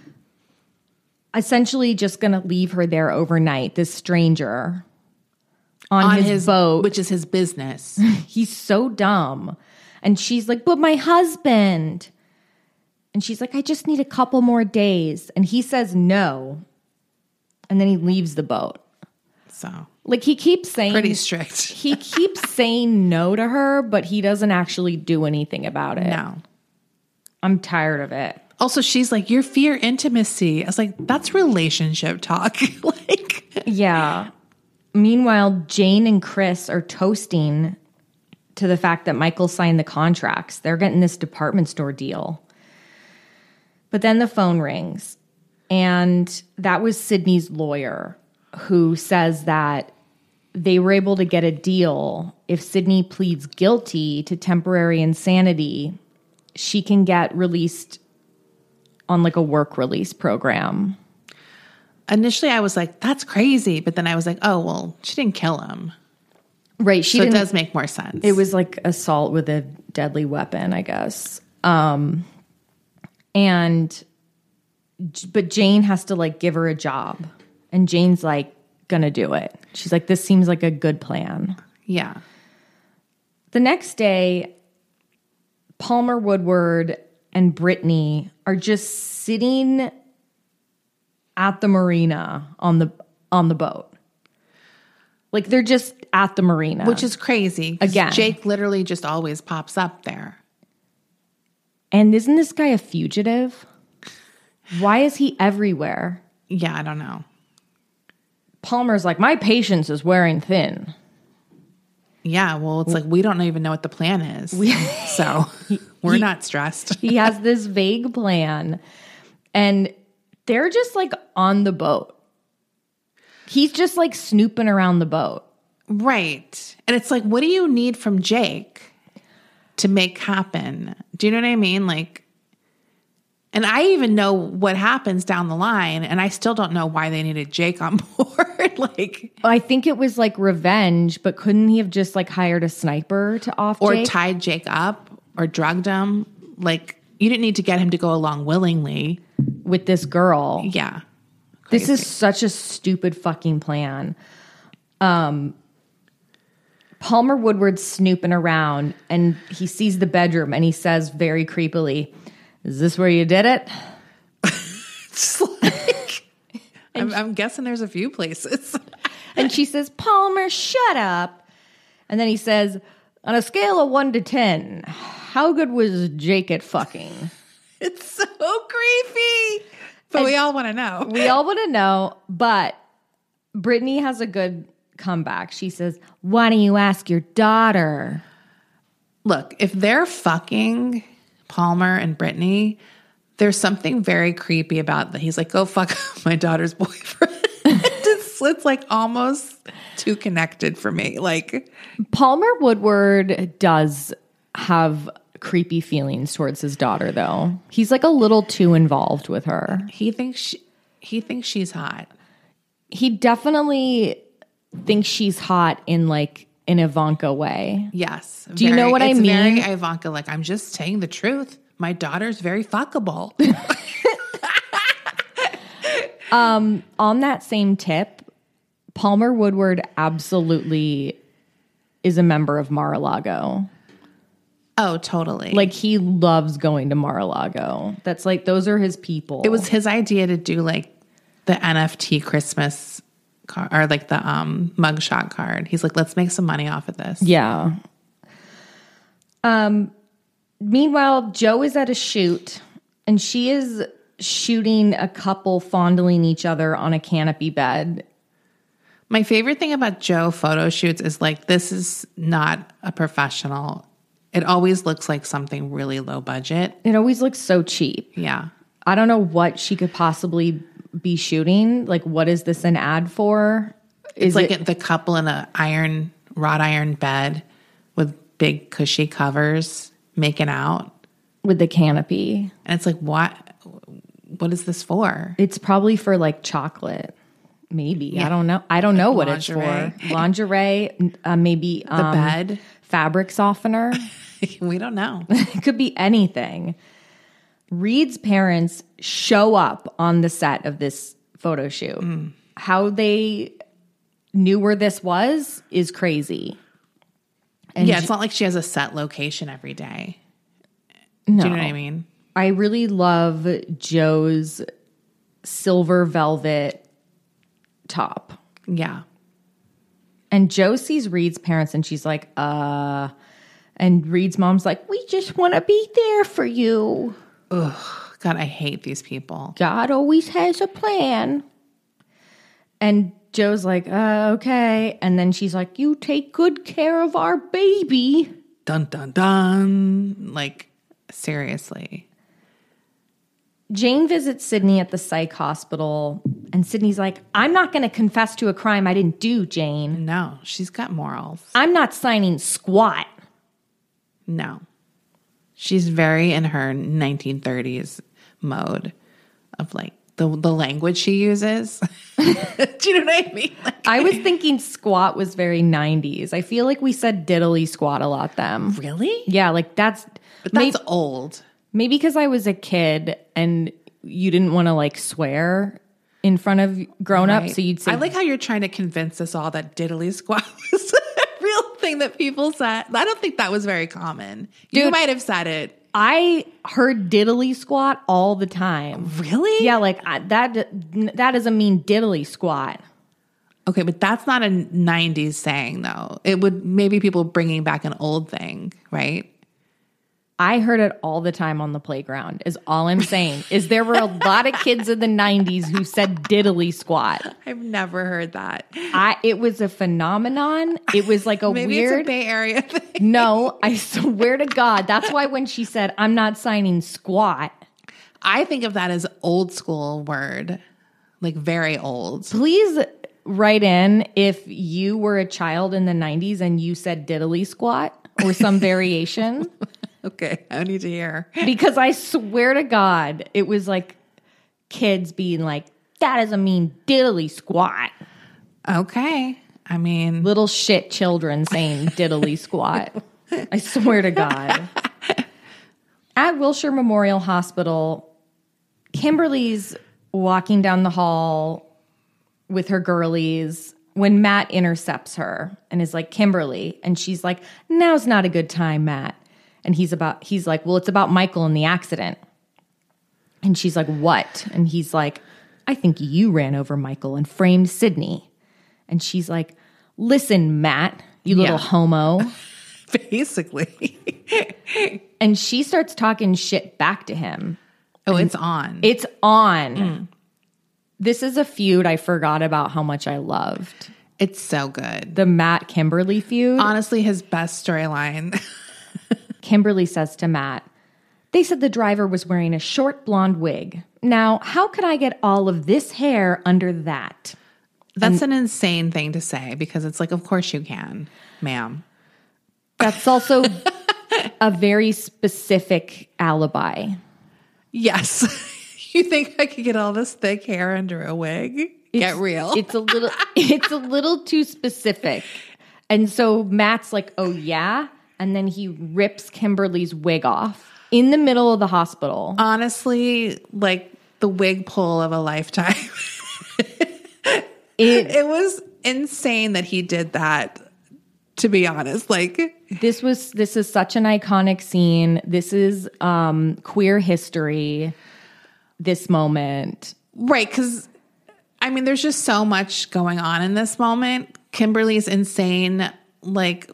essentially just going to leave her there overnight, this stranger on, On his, his boat. which is his business. He's so dumb. And she's like, but my husband. And she's like, I just need a couple more days. And he says no. And then he leaves the boat. So, like, he keeps saying pretty strict. He keeps saying no to her, but he doesn't actually do anything about it. No. I'm tired of it. Also, she's like, you fear intimacy. I was like, that's relationship talk. Like, yeah. Meanwhile, Jane and Chris are toasting to the fact that Michael signed the contracts. They're getting this department store deal. But then the phone rings, and that was Sydney's lawyer, who says that they were able to get a deal. If Sydney pleads guilty to temporary insanity, she can get released on like a work release program. initially I was like, that's crazy. But then I was like, oh, well, she didn't kill him. Right. She so it didn't, does make more sense. It was like assault with a deadly weapon, I guess. Um, and, but Jane has to like give her a job. And Jane's like, gonna do it. She's like, this seems like a good plan. Yeah. The next day, Palmer Woodward and Brittany are just sitting at the marina on the on the boat. Like, they're just at the marina. Which is crazy. 'Cause Again. Jake literally just always pops up there. And isn't this guy a fugitive? Why is he everywhere? Yeah, I don't know. Palmer's like, my patience is wearing thin. Yeah, well, it's like we don't even know what the plan is. So we're he- not stressed. He has this vague plan. And they're just like on the boat. He's just like snooping around the boat. Right. And it's like, what do you need from Jake to make happen? Do you know what I mean? Like, and I even know what happens down the line, and I still don't know why they needed Jake on board. Like, I think it was like revenge, but couldn't he have just like hired a sniper to off or Jake? tied Jake up or drugged him. Like, you didn't need to get him to go along willingly. With this girl? Yeah. This is such a stupid fucking plan. Um, Palmer Woodward's snooping around, and he sees the bedroom, and he says very creepily, "Is this where you did it?" Just like, I'm, I'm guessing there's a few places. And she says, "Palmer, shut up." And then he says, "On a scale of one to ten, how good was Jake at fucking?" It's so creepy. But we all want to know. We all want to know, but Brittany has a good comeback. She says, "Why don't you ask your daughter?" Look, if they're fucking Palmer and Brittany, there's something very creepy about that. He's like, go fuck my daughter's boyfriend. it's, it's like almost too connected for me. Like, Palmer Woodward does have creepy feelings towards his daughter, though. He's like a little too involved with her. he thinks she, he thinks she's hot. He definitely thinks she's hot in like an Ivanka way. Yes. Do you know what I it's mean? Very Ivanka, like, I'm just saying the truth. My daughter's very fuckable. Um, on that same tip, Palmer Woodward absolutely is a member of Mar-a-Lago. Oh, totally. Like, he loves going to Mar-a-Lago. That's like, those are his people. It was his idea to do like the N F T Christmas card, or like the um, mugshot card. He's like, let's make some money off of this. Yeah. Um. Meanwhile, Joe is at a shoot, and she is shooting a couple fondling each other on a canopy bed. My favorite thing about Joe photo shoots is like, this is not a professional. It always looks like something really low budget. It always looks so cheap. Yeah. I don't know what she could possibly be shooting. Like, what is this an ad for? It's Is like it, the couple in a iron, wrought iron bed with big cushy covers making out. with the canopy? And it's like, what, what is this for? It's probably for like chocolate. Maybe. Yeah. I don't know. I don't know what Lingerie. it's for. Lingerie, uh, maybe The um, bed? fabric softener. We don't know. It could be anything. Reed's parents show up on the set of this photo shoot. Mm. How they knew where this was is crazy. And Yeah, it's not like she has a set location every day. no, Do you know what I mean? I really love Joe's silver velvet top. Yeah. And Joe sees Reed's parents and she's like, uh, and Reed's mom's like, we just want to be there for you. God, I hate these people. God always has a plan. And Joe's like, uh, okay. And then she's like, you take good care of our baby. Dun, dun, dun. Like, seriously. Jane visits Sydney at the psych hospital. And Sydney's like, I'm not going to confess to a crime I didn't do, Jane. No, she's got morals. I'm not signing squat. No. She's very in her nineteen thirties mode of like the the language she uses. Do you know what I mean? Like, I was thinking squat was very nineties. I feel like we said diddly squat a lot then. really? Yeah, like that's But may- that's old. maybe because I was a kid and you didn't want to like swear in front of grown-ups. Right. So you'd say, I like how you're trying to convince us all that diddly squat was a real thing that people said. I don't think that was very common. You Dude, might have said it. I heard diddly squat all the time. Really? Yeah, like I, that. That doesn't mean diddly squat. Okay, but that's not a nineties saying, though. It would maybe people bringing back an old thing, right? I heard it all the time on the playground. Is all I'm saying. Is there were a lot of kids in the nineties who said diddly squat. I've never heard that. I. It was a phenomenon. It was like a maybe weird. it's a Bay Area thing. No, I swear to God. That's why when she said, "I'm not signing squat," I think of that as old school word, like very old. please write in if you were a child in the nineties and you said diddly squat or some variation. Okay, I need to hear. Because I swear to God, it was like kids being like, that doesn't mean diddly squat. Okay, I mean, Little shit children saying diddly squat. I swear to God. At Wilshire Memorial Hospital, Kimberly's walking down the hall with her girlies when Matt intercepts her and is like, Kimberly. And she's like, now's not a good time, Matt. And he's about, he's like, well, it's about Michael and the accident. And she's like, what? And he's like, I think you ran over Michael and framed Sydney. And she's like, listen, Matt, you little Yeah. homo. basically. And she starts talking shit back to him. Oh, it's on. It's on. Mm. This is a feud I forgot about how much I loved. It's so good. The Matt Kimberly feud. Honestly, his best storyline. Kimberly says to Matt, they said the driver was wearing a short blonde wig. Now, how could I get all of this hair under that? That's and, an insane thing to say because it's like, of course you can, ma'am. That's also a very specific alibi. Yes. You think I could get all this thick hair under a wig? It's, get real. It's a little it's a little too specific. And so Matt's like, "Oh yeah?" And then he rips Kimberly's wig off in the middle of the hospital. Honestly, like the wig pull of a lifetime. it, it was insane that he did that, to be honest. Like this was this is such an iconic scene. This is um, queer history. This moment. Right, because, I mean, there's just so much going on in this moment. Kimberly's insane, like,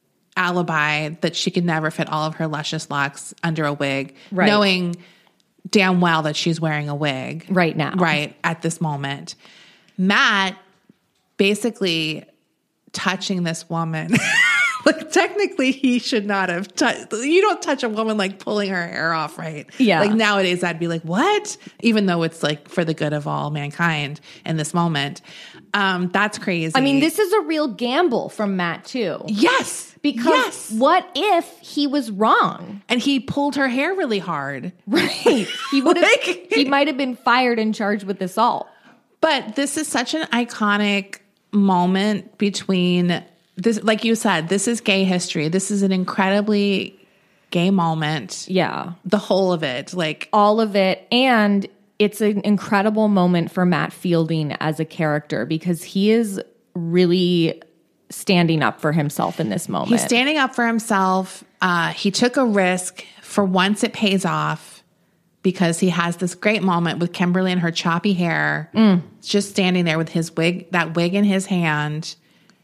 alibi that she could never fit all of her luscious locks under a wig, right. knowing damn well that she's wearing a wig. Right now. Right, at this moment. Matt basically touching this woman. Like, technically, he should not have touched. You don't touch a woman, like, pulling her hair off, right? Yeah. Like, nowadays, I'd be like, what? Even though it's, like, for the good of all mankind in this moment. Um, that's crazy. I mean, this is a real gamble from Matt, too. Yes. Because yes. what if he was wrong? And he pulled her hair really hard. Right. He would have, like, he might have been fired and charged with assault. But this is such an iconic moment between... This, like you said, this is gay history. This is an incredibly gay moment. Yeah. The whole of it. Like all of it. And it's an incredible moment for Matt Fielding as a character because he is really standing up for himself in this moment. He's standing up for himself. Uh, he took a risk. For once it pays off because he has this great moment with Kimberly and her choppy hair. Mm. Just standing there with his wig, that wig in his hand.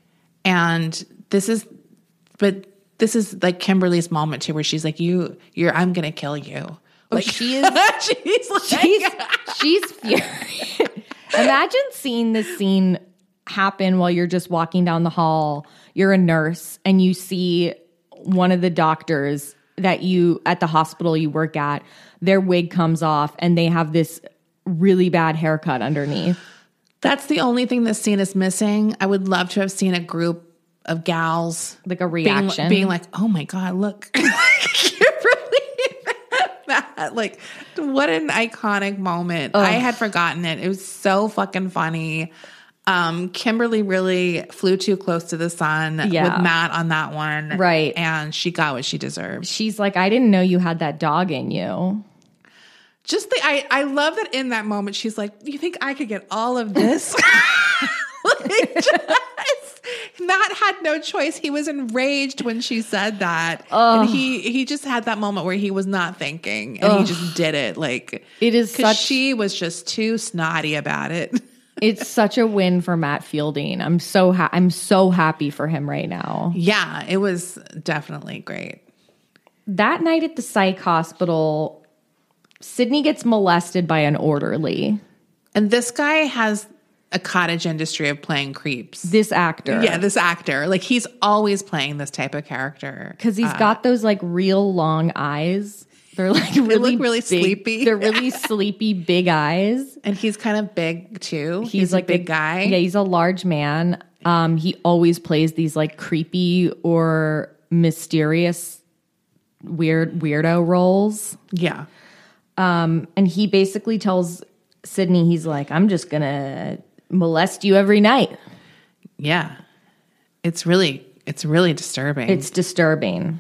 And this is, but this is like Kimberly's moment too, where she's like, "You, you're, I'm gonna kill you." Like oh, she is, she's like, she's, she's furious. Imagine seeing this scene happen while you're just walking down the hall. You're a nurse and you see one of the doctors that you at the hospital you work at. Their wig comes off and they have this really bad haircut underneath. That's the only thing this scene is missing. I would love to have seen a group of gals. Like a reaction. Being, being like, oh my God, look. Kimberly, Matt. Like, what an iconic moment. Ugh. I had forgotten it. It was so fucking funny. Um, Kimberly really flew too close to the sun yeah. with Matt on that one. Right. And she got what she deserved. She's like, I didn't know you had that dog in you. Just the, I, I love that in that moment, she's like, do you think I could get all of this? Like, just, Matt had no choice. He was enraged when she said that. Oh. And he, he just had that moment where he was not thinking and Ugh. he just did it. Like, It is because such- she was just too snotty about it. It's such a win for Matt Fielding. I'm so ha- I'm so happy for him right now. Yeah, it was definitely great. That night at the psych hospital, Sydney gets molested by an orderly. And this guy has a cottage industry of playing creeps. This actor. Yeah, this actor. Like, he's always playing this type of character. Because he's Uh, got those like real long eyes. They're like really, look really big- sleepy. They're really sleepy, big eyes. And he's kind of big, too. He's, He's, a like big guy. Yeah, he's a large man. Um, he always plays these like creepy or mysterious, weird weirdo roles. Yeah. Um, and he basically tells Sydney, he's like, I'm just gonna molest you every night. Yeah. It's really, it's really disturbing. It's disturbing.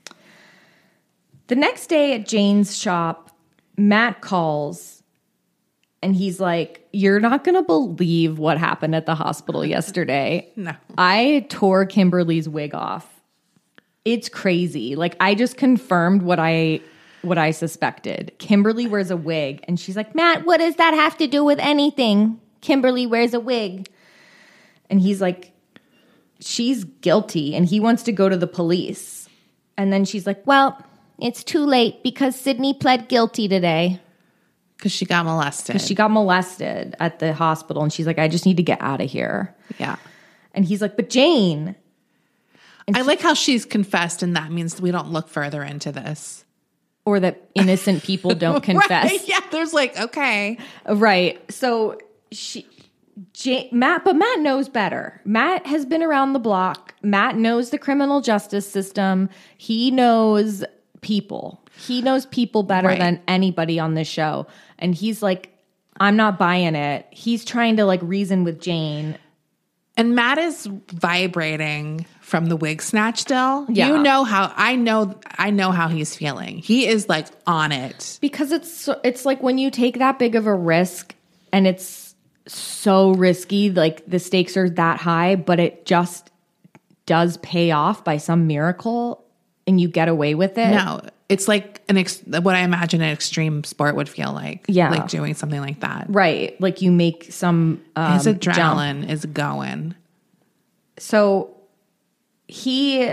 The next day at Jane's shop, Matt calls and he's like, you're not going to believe what happened at the hospital yesterday. No. I tore Kimberly's wig off. It's crazy. Like, I just confirmed what I what I suspected. Kimberly wears a wig and she's like, Matt, what does that have to do with anything? Kimberly wears a wig. And he's like, she's guilty and he wants to go to the police. And then she's like, well, it's too late because Sydney pled guilty today. Because she got molested. Because she got molested at the hospital. And she's like, I just need to get out of here. Yeah. And he's like, but Jane. And I she- like how she's confessed, and that means we don't look further into this. Or that innocent people don't confess. Right? Yeah, there's like, okay. Right. So she, Jane, Matt, but Matt knows better. Matt has been around the block. Matt knows the criminal justice system. He knows people. He knows people better Right. than anybody on this show. And he's like, I'm not buying it. He's trying to like reason with Jane. And Matt is vibrating from the wig snatch still. Yeah. You know how I know I know how he's feeling. He is like on it. Because it's so, it's like when you take that big of a risk and it's so risky, like the stakes are that high, but it just does pay off by some miracle and you get away with it. No, it's like an ex- what I imagine an extreme sport would feel like. Yeah. Like doing something like that. Right. Like you make some um, His jump. adrenaline is going. So he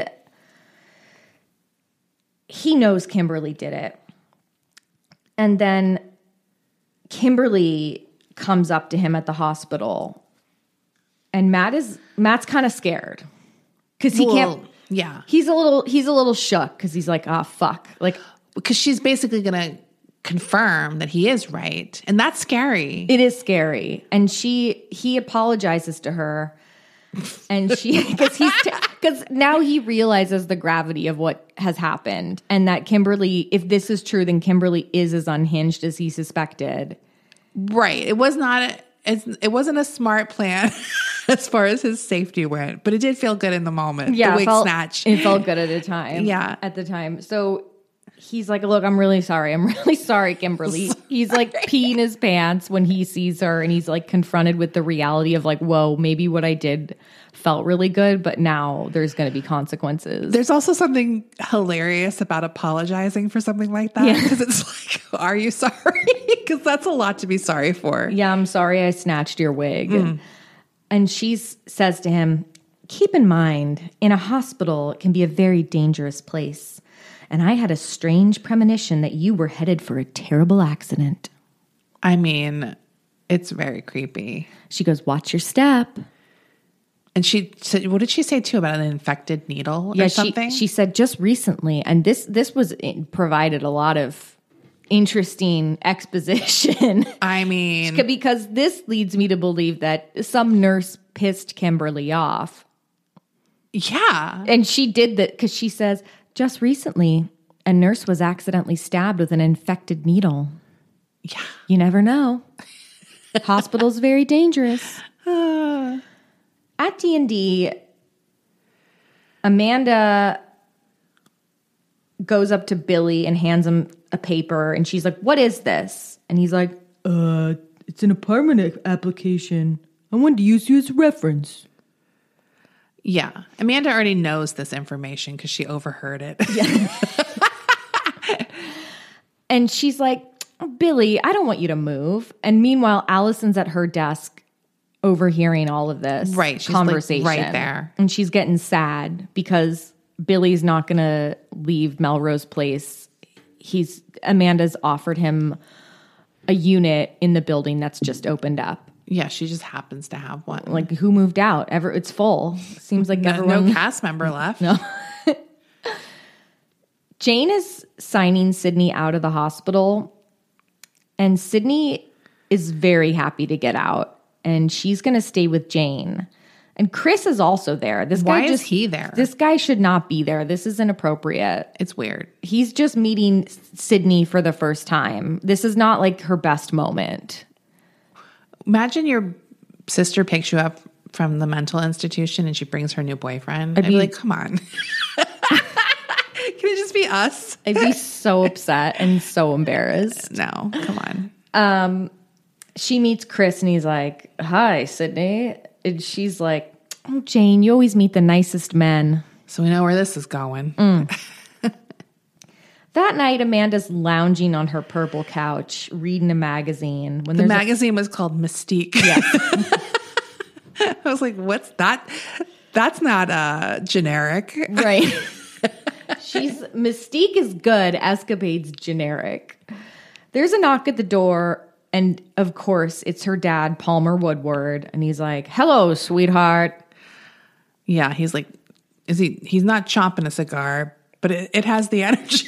he knows Kimberly did it. And then Kimberly comes up to him at the hospital. And Matt is Matt's kind of scared. Cuz he Well, can't yeah. He's a little he's a little shook cuz he's like, "Ah, fuck." Like Because she's basically going to confirm that he is right. And that's scary. it is scary. And she he apologizes to her. And she, because he's, because now he realizes the gravity of what has happened, and that Kimberly, if this is true, then Kimberly is as unhinged as he suspected. Right. It was not, a, it's, it wasn't a smart plan as far as his safety went, but it did feel good in the moment. Yeah, the it wig felt, snatch. It felt good at the time. Yeah. at the time. So he's like, "Look, I'm really sorry. I'm really sorry, Kimberly." He's like peeing his pants when he sees her, and he's like confronted with the reality of like, "Whoa, maybe what I did felt really good, but now there's going to be consequences." There's also something hilarious about apologizing for something like that. Because it's like, are you sorry? Because that's a lot to be sorry for. Yeah, I'm sorry I snatched your wig. And she says to him, "Keep in mind, in a hospital, it can be a very dangerous place. And I had a strange premonition that you were headed for a terrible accident." I mean, it's very creepy. She goes, "Watch your step." And she said, what did she say too about an infected needle or Yeah, something? she, she said just recently, and this this was provided a lot of interesting exposition. I mean, Because this leads me to believe that some nurse pissed Kimberly off. yeah. And she did that because she says, just recently, a nurse was accidentally stabbed with an infected needle. Yeah. You never know. Hospital's very dangerous. At D and D, Amanda goes up to Billy and hands him a paper and she's like, what is this? And he's like, uh, it's an apartment a- application. I wanted to use you as a reference. Yeah. Amanda already knows this information because she overheard it. Yeah. And she's like, oh, Billy, I don't want you to move. And meanwhile, Allison's at her desk overhearing all of this right. She's conversation. Like right there. And she's getting sad because Billy's not going to leave Melrose Place. He's Amanda's offered him a unit in the building that's just opened up. Yeah, she just happens to have one. Like, who moved out? Ever, it's full. Seems like no, everyone. No cast member left. No. Jane is signing Sydney out of the hospital, and Sydney is very happy to get out, and she's going to stay with Jane. And Chris is also there. This Why guy is just, he there? This guy should not be there. This is inappropriate. It's weird. He's just meeting Sydney for the first time. This is not like her best moment. Imagine your sister picks you up from the mental institution and she brings her new boyfriend. I'd I'd be be- like, come on. Can it just be us? I'd be so upset and so embarrassed. No, come on. Um, she meets Chris and he's like, hi, Sydney. And she's like, oh, Jane, you always meet the nicest men. So we know where this is going. Mm. That night, Amanda's lounging on her purple couch, reading a magazine. When The there's magazine was called Mystique. Yes. I was like, what's that? That's not uh, generic. a, right. She's Mystique is good. Escapade's generic. There's a knock at the door, and of course, it's her dad, Palmer Woodward, and he's like, "Hello, sweetheart." Yeah, he's like, is he? He's not chomping a cigar, but it, it has the energy.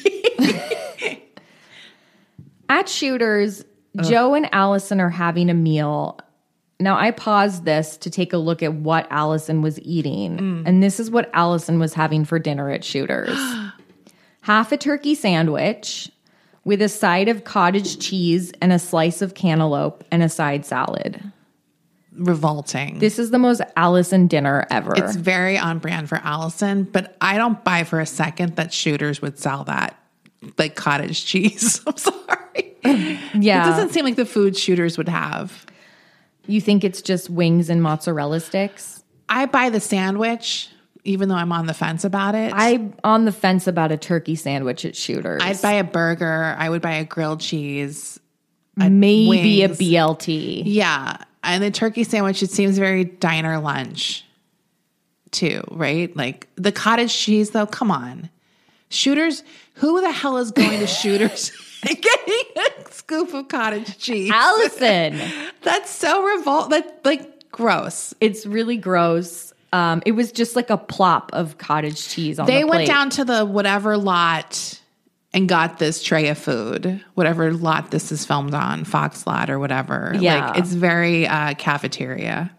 At Shooters, Joe and Allison are having a meal. Now, I paused this to take a look at what Allison was eating. Mm. And this is what Allison was having for dinner at Shooters. Half a turkey sandwich with a side of cottage cheese and a slice of cantaloupe and a side salad. Revolting. This is the most Allison dinner ever. It's very on brand for Allison, but I don't buy for a second that Shooters would sell that, like cottage cheese. I'm sorry. Yeah. It doesn't seem like the food Shooters would have. You think it's just wings and mozzarella sticks? I buy the sandwich, even though I'm on the fence about it. I'm on the fence about a turkey sandwich at Shooters. I'd buy a burger. I would buy a grilled cheese. I'd- Maybe a wings. B L T. Yeah. And the turkey sandwich, it seems very diner lunch too, right? Like the cottage cheese, though, come on. Shooters, who the hell is going to Shooters and getting a scoop of cottage cheese? Allison. That's so revolt. That's like gross. It's really gross. Um, it was just like a plop of cottage cheese on They the went plate. down to the whatever lot and got this tray of food, whatever lot this is filmed on, Fox lot or whatever. Yeah. Like it's very uh, cafeteria.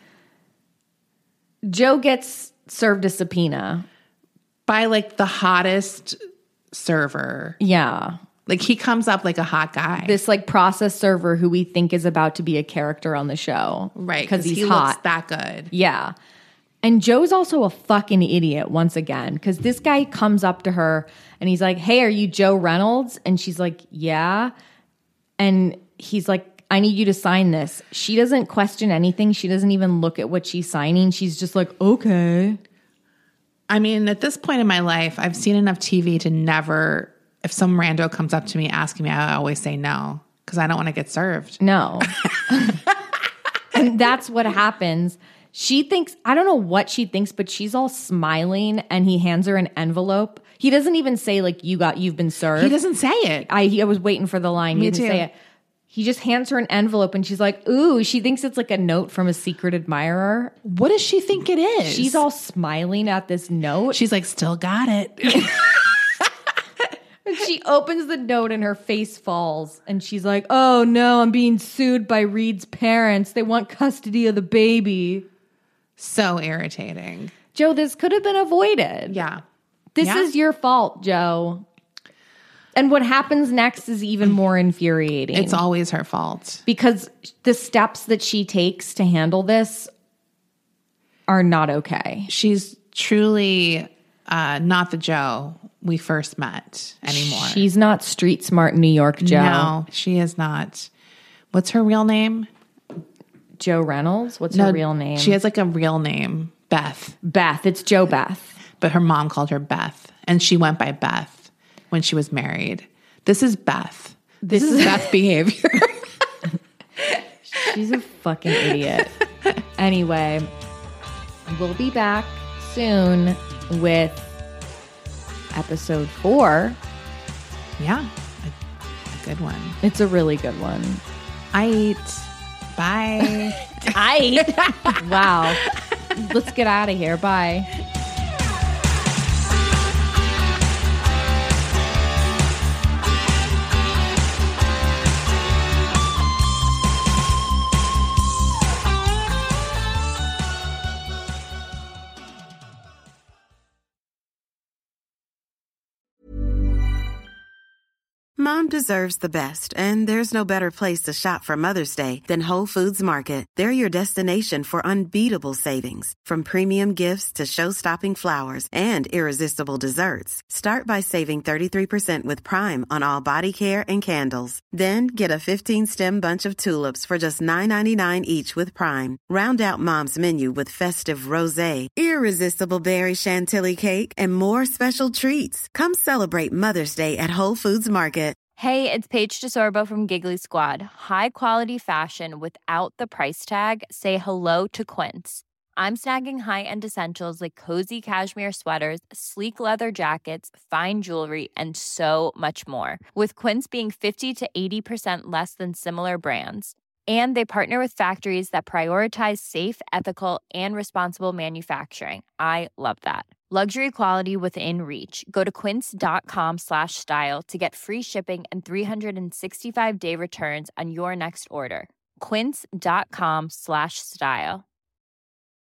Joe gets served a subpoena. By like the hottest server. Yeah. Like he comes up like a hot guy. This like process server who we think is about to be a character on the show. right. Because he's he hot. looks that good. Yeah. And Joe's also a fucking idiot once again, because this guy comes up to her and he's like, hey, are you Joe Reynolds? And she's like, yeah. And he's like, I need you to sign this. She doesn't question anything. She doesn't even look at what she's signing. She's just like, okay. I mean, at this point in my life, I've seen enough T V to never, if some rando comes up to me asking me, I always say no, because I don't want to get served. No. And that's what happens. She thinks, I don't know what she thinks, but she's all smiling and he hands her an envelope. He doesn't even say like, you got, you've been served. He doesn't say it. I, I was waiting for the line. Me He didn't too. say it. He just hands her an envelope and she's like, ooh, she thinks it's like a note from a secret admirer. What does she think it is? She's all smiling at this note. She's like, still got it. And she opens the note and her face falls. And she's like, oh no, I'm being sued by Reed's parents. They want custody of the baby. So irritating. Joe, this could have been avoided. Yeah. This Yeah. is your fault, Joe. And what happens next is even more infuriating. It's always her fault. Because the steps that she takes to handle this are not okay. She's truly uh, not the Joe we first met anymore. She's not street smart New York Joe. No, she is not. What's her real name? Joe Reynolds? What's No, her real name? She has like a real name, Beth. Beth. It's Joe Beth. But her mom called her Beth, and she went by Beth when she was married. This is Beth. This, this is Beth behavior. She's a fucking idiot. Anyway, we'll be back soon with episode four. Yeah, a, a good one. It's a really good one. I eat. Bye. I eat. Wow. Let's get out of here. Bye. Mom deserves the best, and there's no better place to shop for Mother's Day than Whole Foods Market. They're your destination for unbeatable savings, from premium gifts to show-stopping flowers and irresistible desserts. Start by saving thirty-three percent with Prime on all body care and candles. Then get a fifteen-stem bunch of tulips for just nine ninety-nine each with Prime. Round out Mom's menu with festive rosé, irresistible berry chantilly cake, and more special treats. Come celebrate Mother's Day at Whole Foods Market. Hey, it's Paige DeSorbo from Giggly Squad. High quality fashion without the price tag. Say hello to Quince. I'm snagging high-end essentials like cozy cashmere sweaters, sleek leather jackets, fine jewelry, and so much more. With Quince being fifty to eighty percent less than similar brands. And they partner with factories that prioritize safe, ethical, and responsible manufacturing. I love that. Luxury quality within reach. Go to quince.com slash style to get free shipping and three sixty-five day returns on your next order. Quince.com slash style.